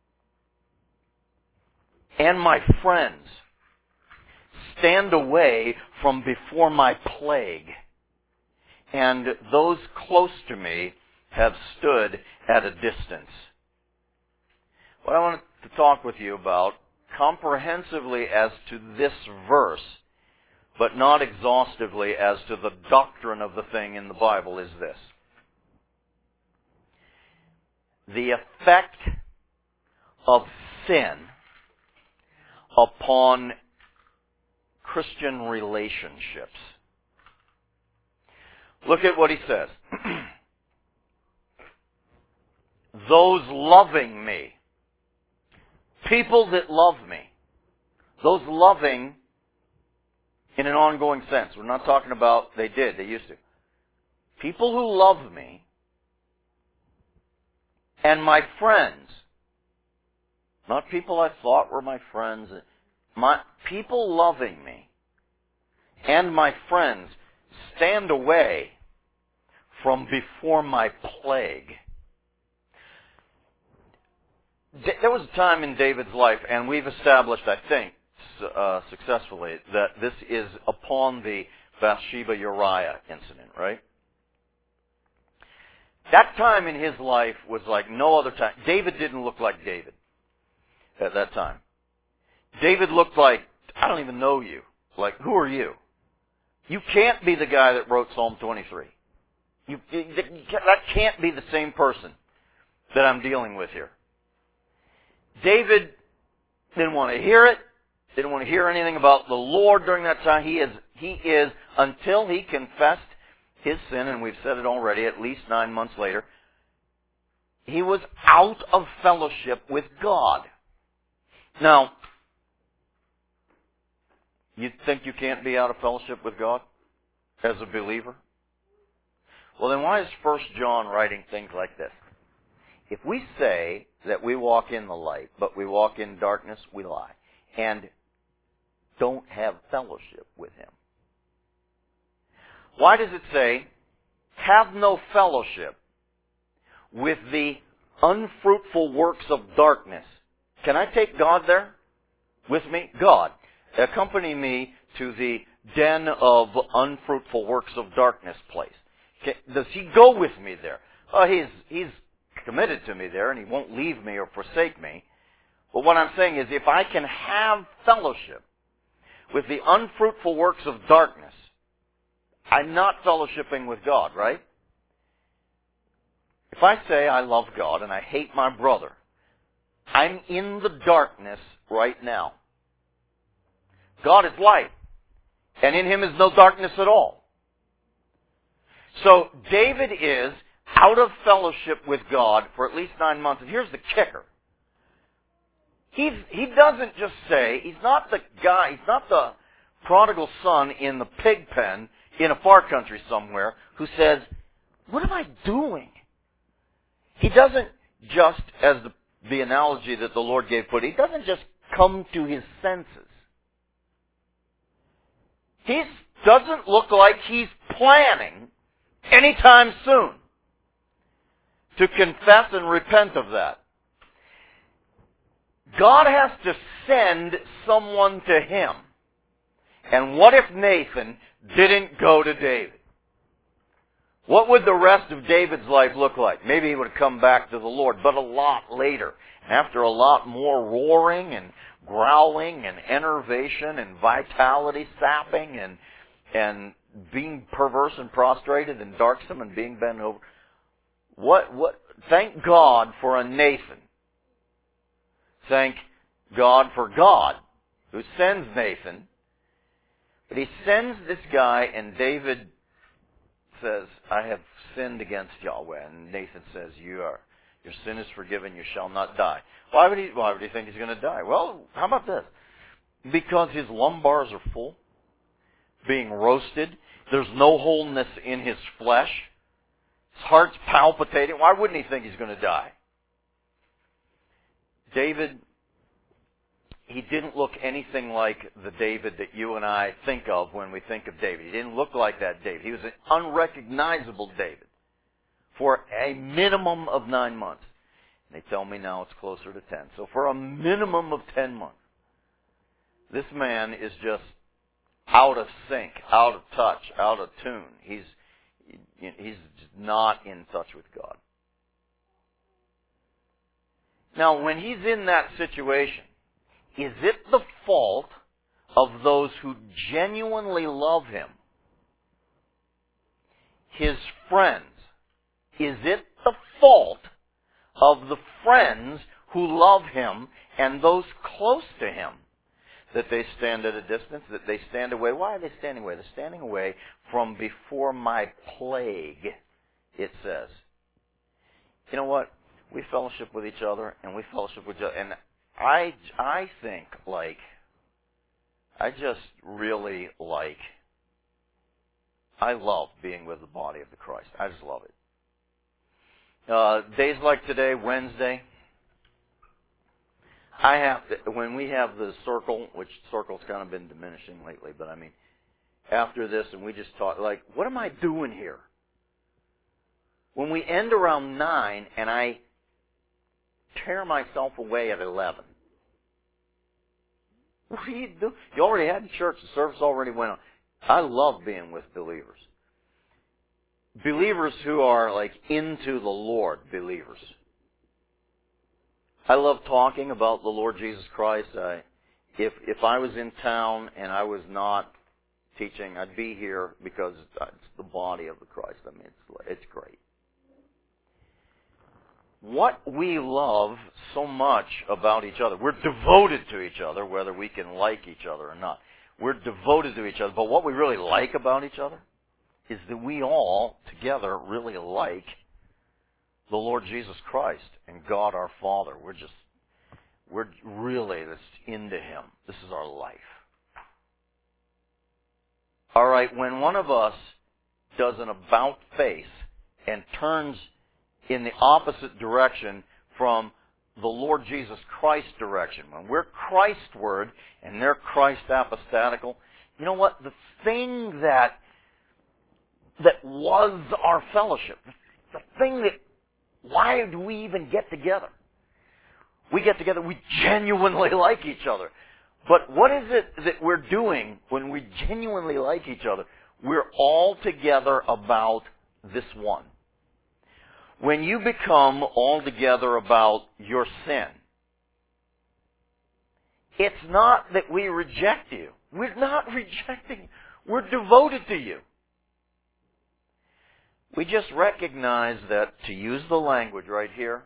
and my friends stand away from before my plague, and those close to me have stood at a distance. What I want to talk with you about comprehensively as to this verse, but not exhaustively as to the doctrine of the thing in the Bible, is this. The effect of sin upon Christian relationships. Look at what he says. Those loving me. People that love me. Those loving in an ongoing sense. We're not talking about they did, they used to. People who love me and my friends. Not people I thought were my friends. My people loving me and my friends stand away from before my plague. There was a time in David's life, and we've established, I think, uh, successfully, that this is upon the Bathsheba-Uriah incident, right? That time in his life was like no other time. David didn't look like David at that time. David looked like, I don't even know you. Like, who are you? You can't be the guy that wrote Psalm twenty-three. You, that can't be the same person that I'm dealing with here. David didn't want to hear it. Didn't want to hear anything about the Lord during that time. He is, he is, until he confessed his sin, and we've said it already, at least nine months later, he was out of fellowship with God. Now, you think you can't be out of fellowship with God as a believer? Well, then why is First John writing things like this? If we say that we walk in the light, but we walk in darkness, we lie, and don't have fellowship with Him. Why does it say, have no fellowship with the unfruitful works of darkness? Can I take God there with me? God, accompany me to the den of unfruitful works of darkness place. Does He go with me there? Oh, He's, He's committed to me there, and He won't leave me or forsake me. But what I'm saying is, if I can have fellowship with the unfruitful works of darkness, I'm not fellowshipping with God, right? If I say I love God and I hate my brother, I'm in the darkness right now. God is light, and in Him is no darkness at all. So David is out of fellowship with God for at least nine months. And here's the kicker. He's, he doesn't just say, he's not the guy, he's not the prodigal son in the pig pen in a far country somewhere who says, what am I doing? He doesn't just, as the, the analogy that the Lord gave put, he doesn't just come to his senses. He doesn't look like he's planning anytime soon to confess and repent of that. God has to send someone to him. And what if Nathan didn't go to David? What would the rest of David's life look like? Maybe he would have come back to the Lord, but a lot later. And after a lot more roaring and growling and enervation and vitality sapping and and being perverse and prostrated and darksome and being bent over. What what thank God for a Nathan. Thank God for God who sends Nathan. But he sends this guy, and David says, I have sinned against Yahweh. And Nathan says, you are, your sin is forgiven, you shall not die. Why would he, why would he think he's going to die? Well, how about this? Because his lumbars are full, being roasted. There's no wholeness in his flesh. His heart's palpitating. Why wouldn't he think he's going to die? David, he didn't look anything like the David that you and I think of when we think of David. He didn't look like that David. He was an unrecognizable David for a minimum of nine months. They tell me now it's closer to ten. So for a minimum of ten months, this man is just out of sync, out of touch, out of tune. He's he's not in touch with God. Now, when he's in that situation, is it the fault of those who genuinely love him? His friends. Is it the fault of the friends who love him and those close to him that they stand at a distance, that they stand away? Why are they standing away? They're standing away from before my plague, it says. You know what? We fellowship with each other, and we fellowship with each other. And I, I think, like, I just really like, I love being with the body of the Christ. I just love it. Uh, days like today, Wednesday, I have to, when we have the circle, which circle's kind of been diminishing lately, but I mean, after this, and we just talk, like, what am I doing here? When we end around nine, and I tear myself away at eleven. What do you do? You already had church. The service already went on. I love being with believers. Believers who are like into the Lord believers. I love talking about the Lord Jesus Christ. I, if if I was in town and I was not teaching, I'd be here because it's the body of the Christ. I mean, it's it's great. What we love so much about each other, we're devoted to each other, whether we can like each other or not. We're devoted to each other. But what we really like about each other is that we all together really like the Lord Jesus Christ and God our Father. We're just, we're really this into Him. This is our life. All right, when one of us does an about face and turns in the opposite direction from the Lord Jesus Christ direction, when we're Christward and they're Christ apostatical, you know what? The thing that that was our fellowship, the thing that, why do we even get together? We get together, we genuinely like each other. But what is it that we're doing when we genuinely like each other? We're all together about this one. When you become all together about your sin, it's not that we reject you. We're not rejecting you. We're devoted to you. we just recognize that, to use the language right here,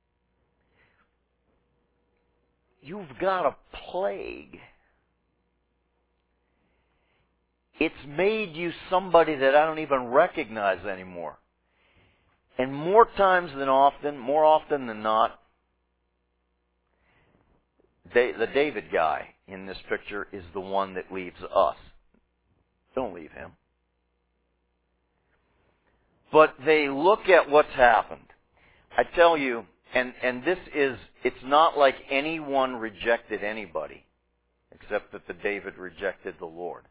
you've got a plague. It's made you somebody that I don't even recognize anymore. And more times than often, more often than not, they, the David guy in this picture is the one that leaves us. Don't leave him. But they look at what's happened. I tell you, and, and this is, it's not like anyone rejected anybody, except that the David rejected the Lord.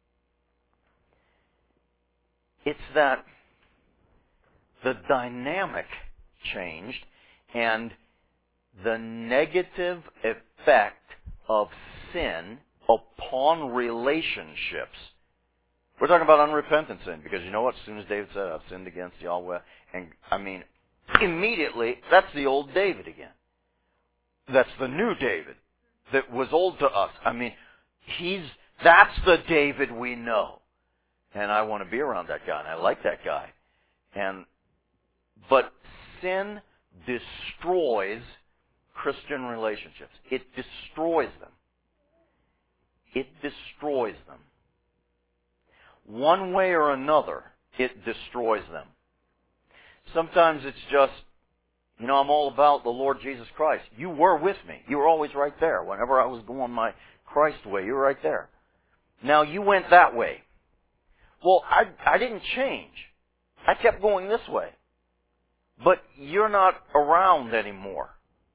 It's that the dynamic changed, and the negative effect of sin upon relationships. We're talking about unrepentant sin, because you know what? As soon as David said, I've sinned against Yahweh, and I mean, immediately, that's the old David again. That's the new David that was old to us. I mean, he's, that's the David we know. And I want to be around that guy, and I like that guy. And, but sin destroys Christian relationships. It destroys them. It destroys them. One way or another, it destroys them. Sometimes it's just, you know, I'm all about the Lord Jesus Christ. You were with me. You were always right there. Whenever I was going my Christ way, you were right there. Now you went that way. Well, I, I didn't change. I kept going this way. But you're not around anymore.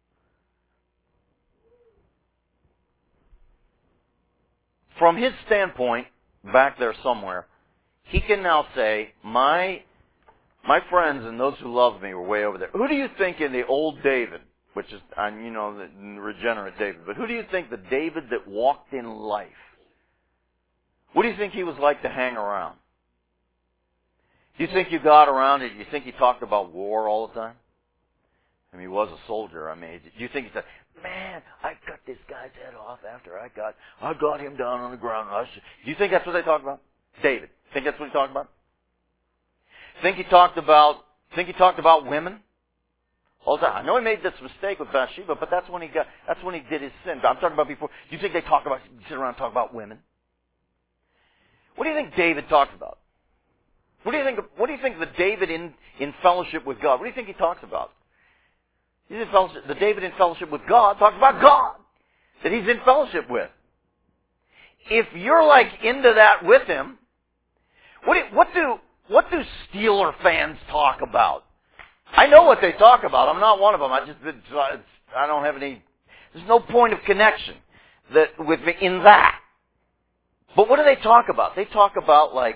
From his standpoint, back there somewhere, he can now say, my my friends and those who love me were way over there. Who do you think in the old David, which is, you know, the regenerate David, but who do you think the David that walked in life, what do you think he was like to hang around? Do you think you got around it? Do you think he talked about war all the time? I mean, he was a soldier. I mean, do you think he said, man, I cut this guy's head off after I got, I got him down on the ground. I should. Do you think that's what they talked about? David. Think that's what he talked about? Think he talked about, think he talked about women? All the time. I know he made this mistake with Bathsheba, but that's when he got, that's when he did his sin. I'm talking about before. Do you think they talk about, sit around and talk about women? What do you think David talks about? What do you think, what do you think the David in, in fellowship with God, what do you think he talks about? He's in fellowship, the David in fellowship with God talks about God that he's in fellowship with. If you're like into that with him, what do, what do, what do Steeler fans talk about? I know what they talk about. I'm not one of them. I just, it's, it's, I don't have any, there's no point of connection that with me in that. But what do they talk about? They talk about like,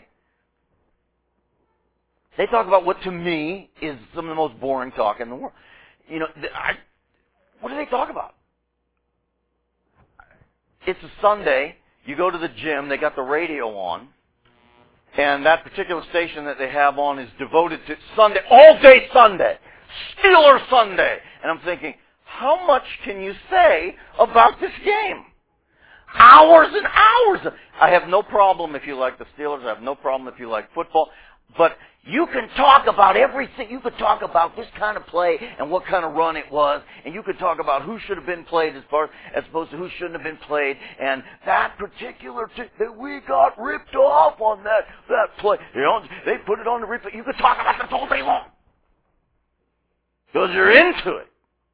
they talk about what to me is some of the most boring talk in the world. You know, I, what do they talk about? It's a Sunday. You go to the gym. They got the radio on. And that particular station that they have on is devoted to Sunday, all day Sunday. Steeler Sunday. And I'm thinking, how much can you say about this game? Hours and hours. I have no problem if you like the Steelers. I have no problem if you like football. But you can talk about everything. You could talk about this kind of play and what kind of run it was. And you could talk about who should have been played as far as opposed to who shouldn't have been played. And that particular t- that we got ripped off on that, that play. You know, they put it on the replay. You could talk about this all day long. Because you're into it.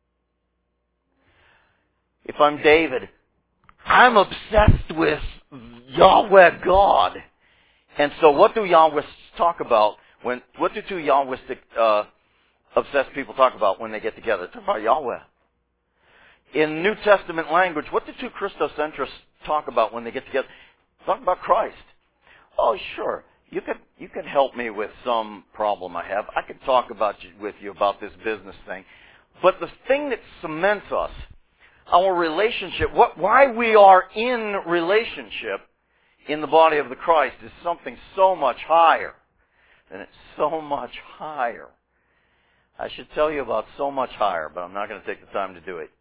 If I'm David, I'm obsessed with Yahweh God. And so what do Yahwists talk about when, what do two Yahwistic, uh, obsessed people talk about when they get together? They talk about Yahweh. In New Testament language, what do two Christocentrists talk about when they get together? Talk about Christ. Oh, sure. You could, you could help me with some problem I have. I could talk about you, with you about this business thing. But the thing that cements us, our relationship, what, why we are in relationship in the body of the Christ is something so much higher. And it's so much higher. I should tell you about so much higher, but I'm not going to take the time to do it.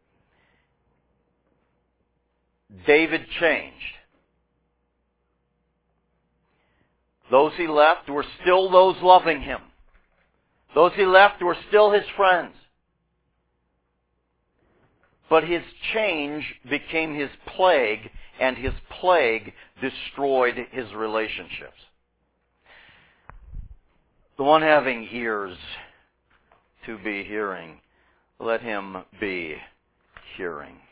David changed. Those he left were still those loving him. Those he left were still his friends. But his change became his plague, and his plague destroyed his relationships. The one having ears to be hearing, let him be hearing.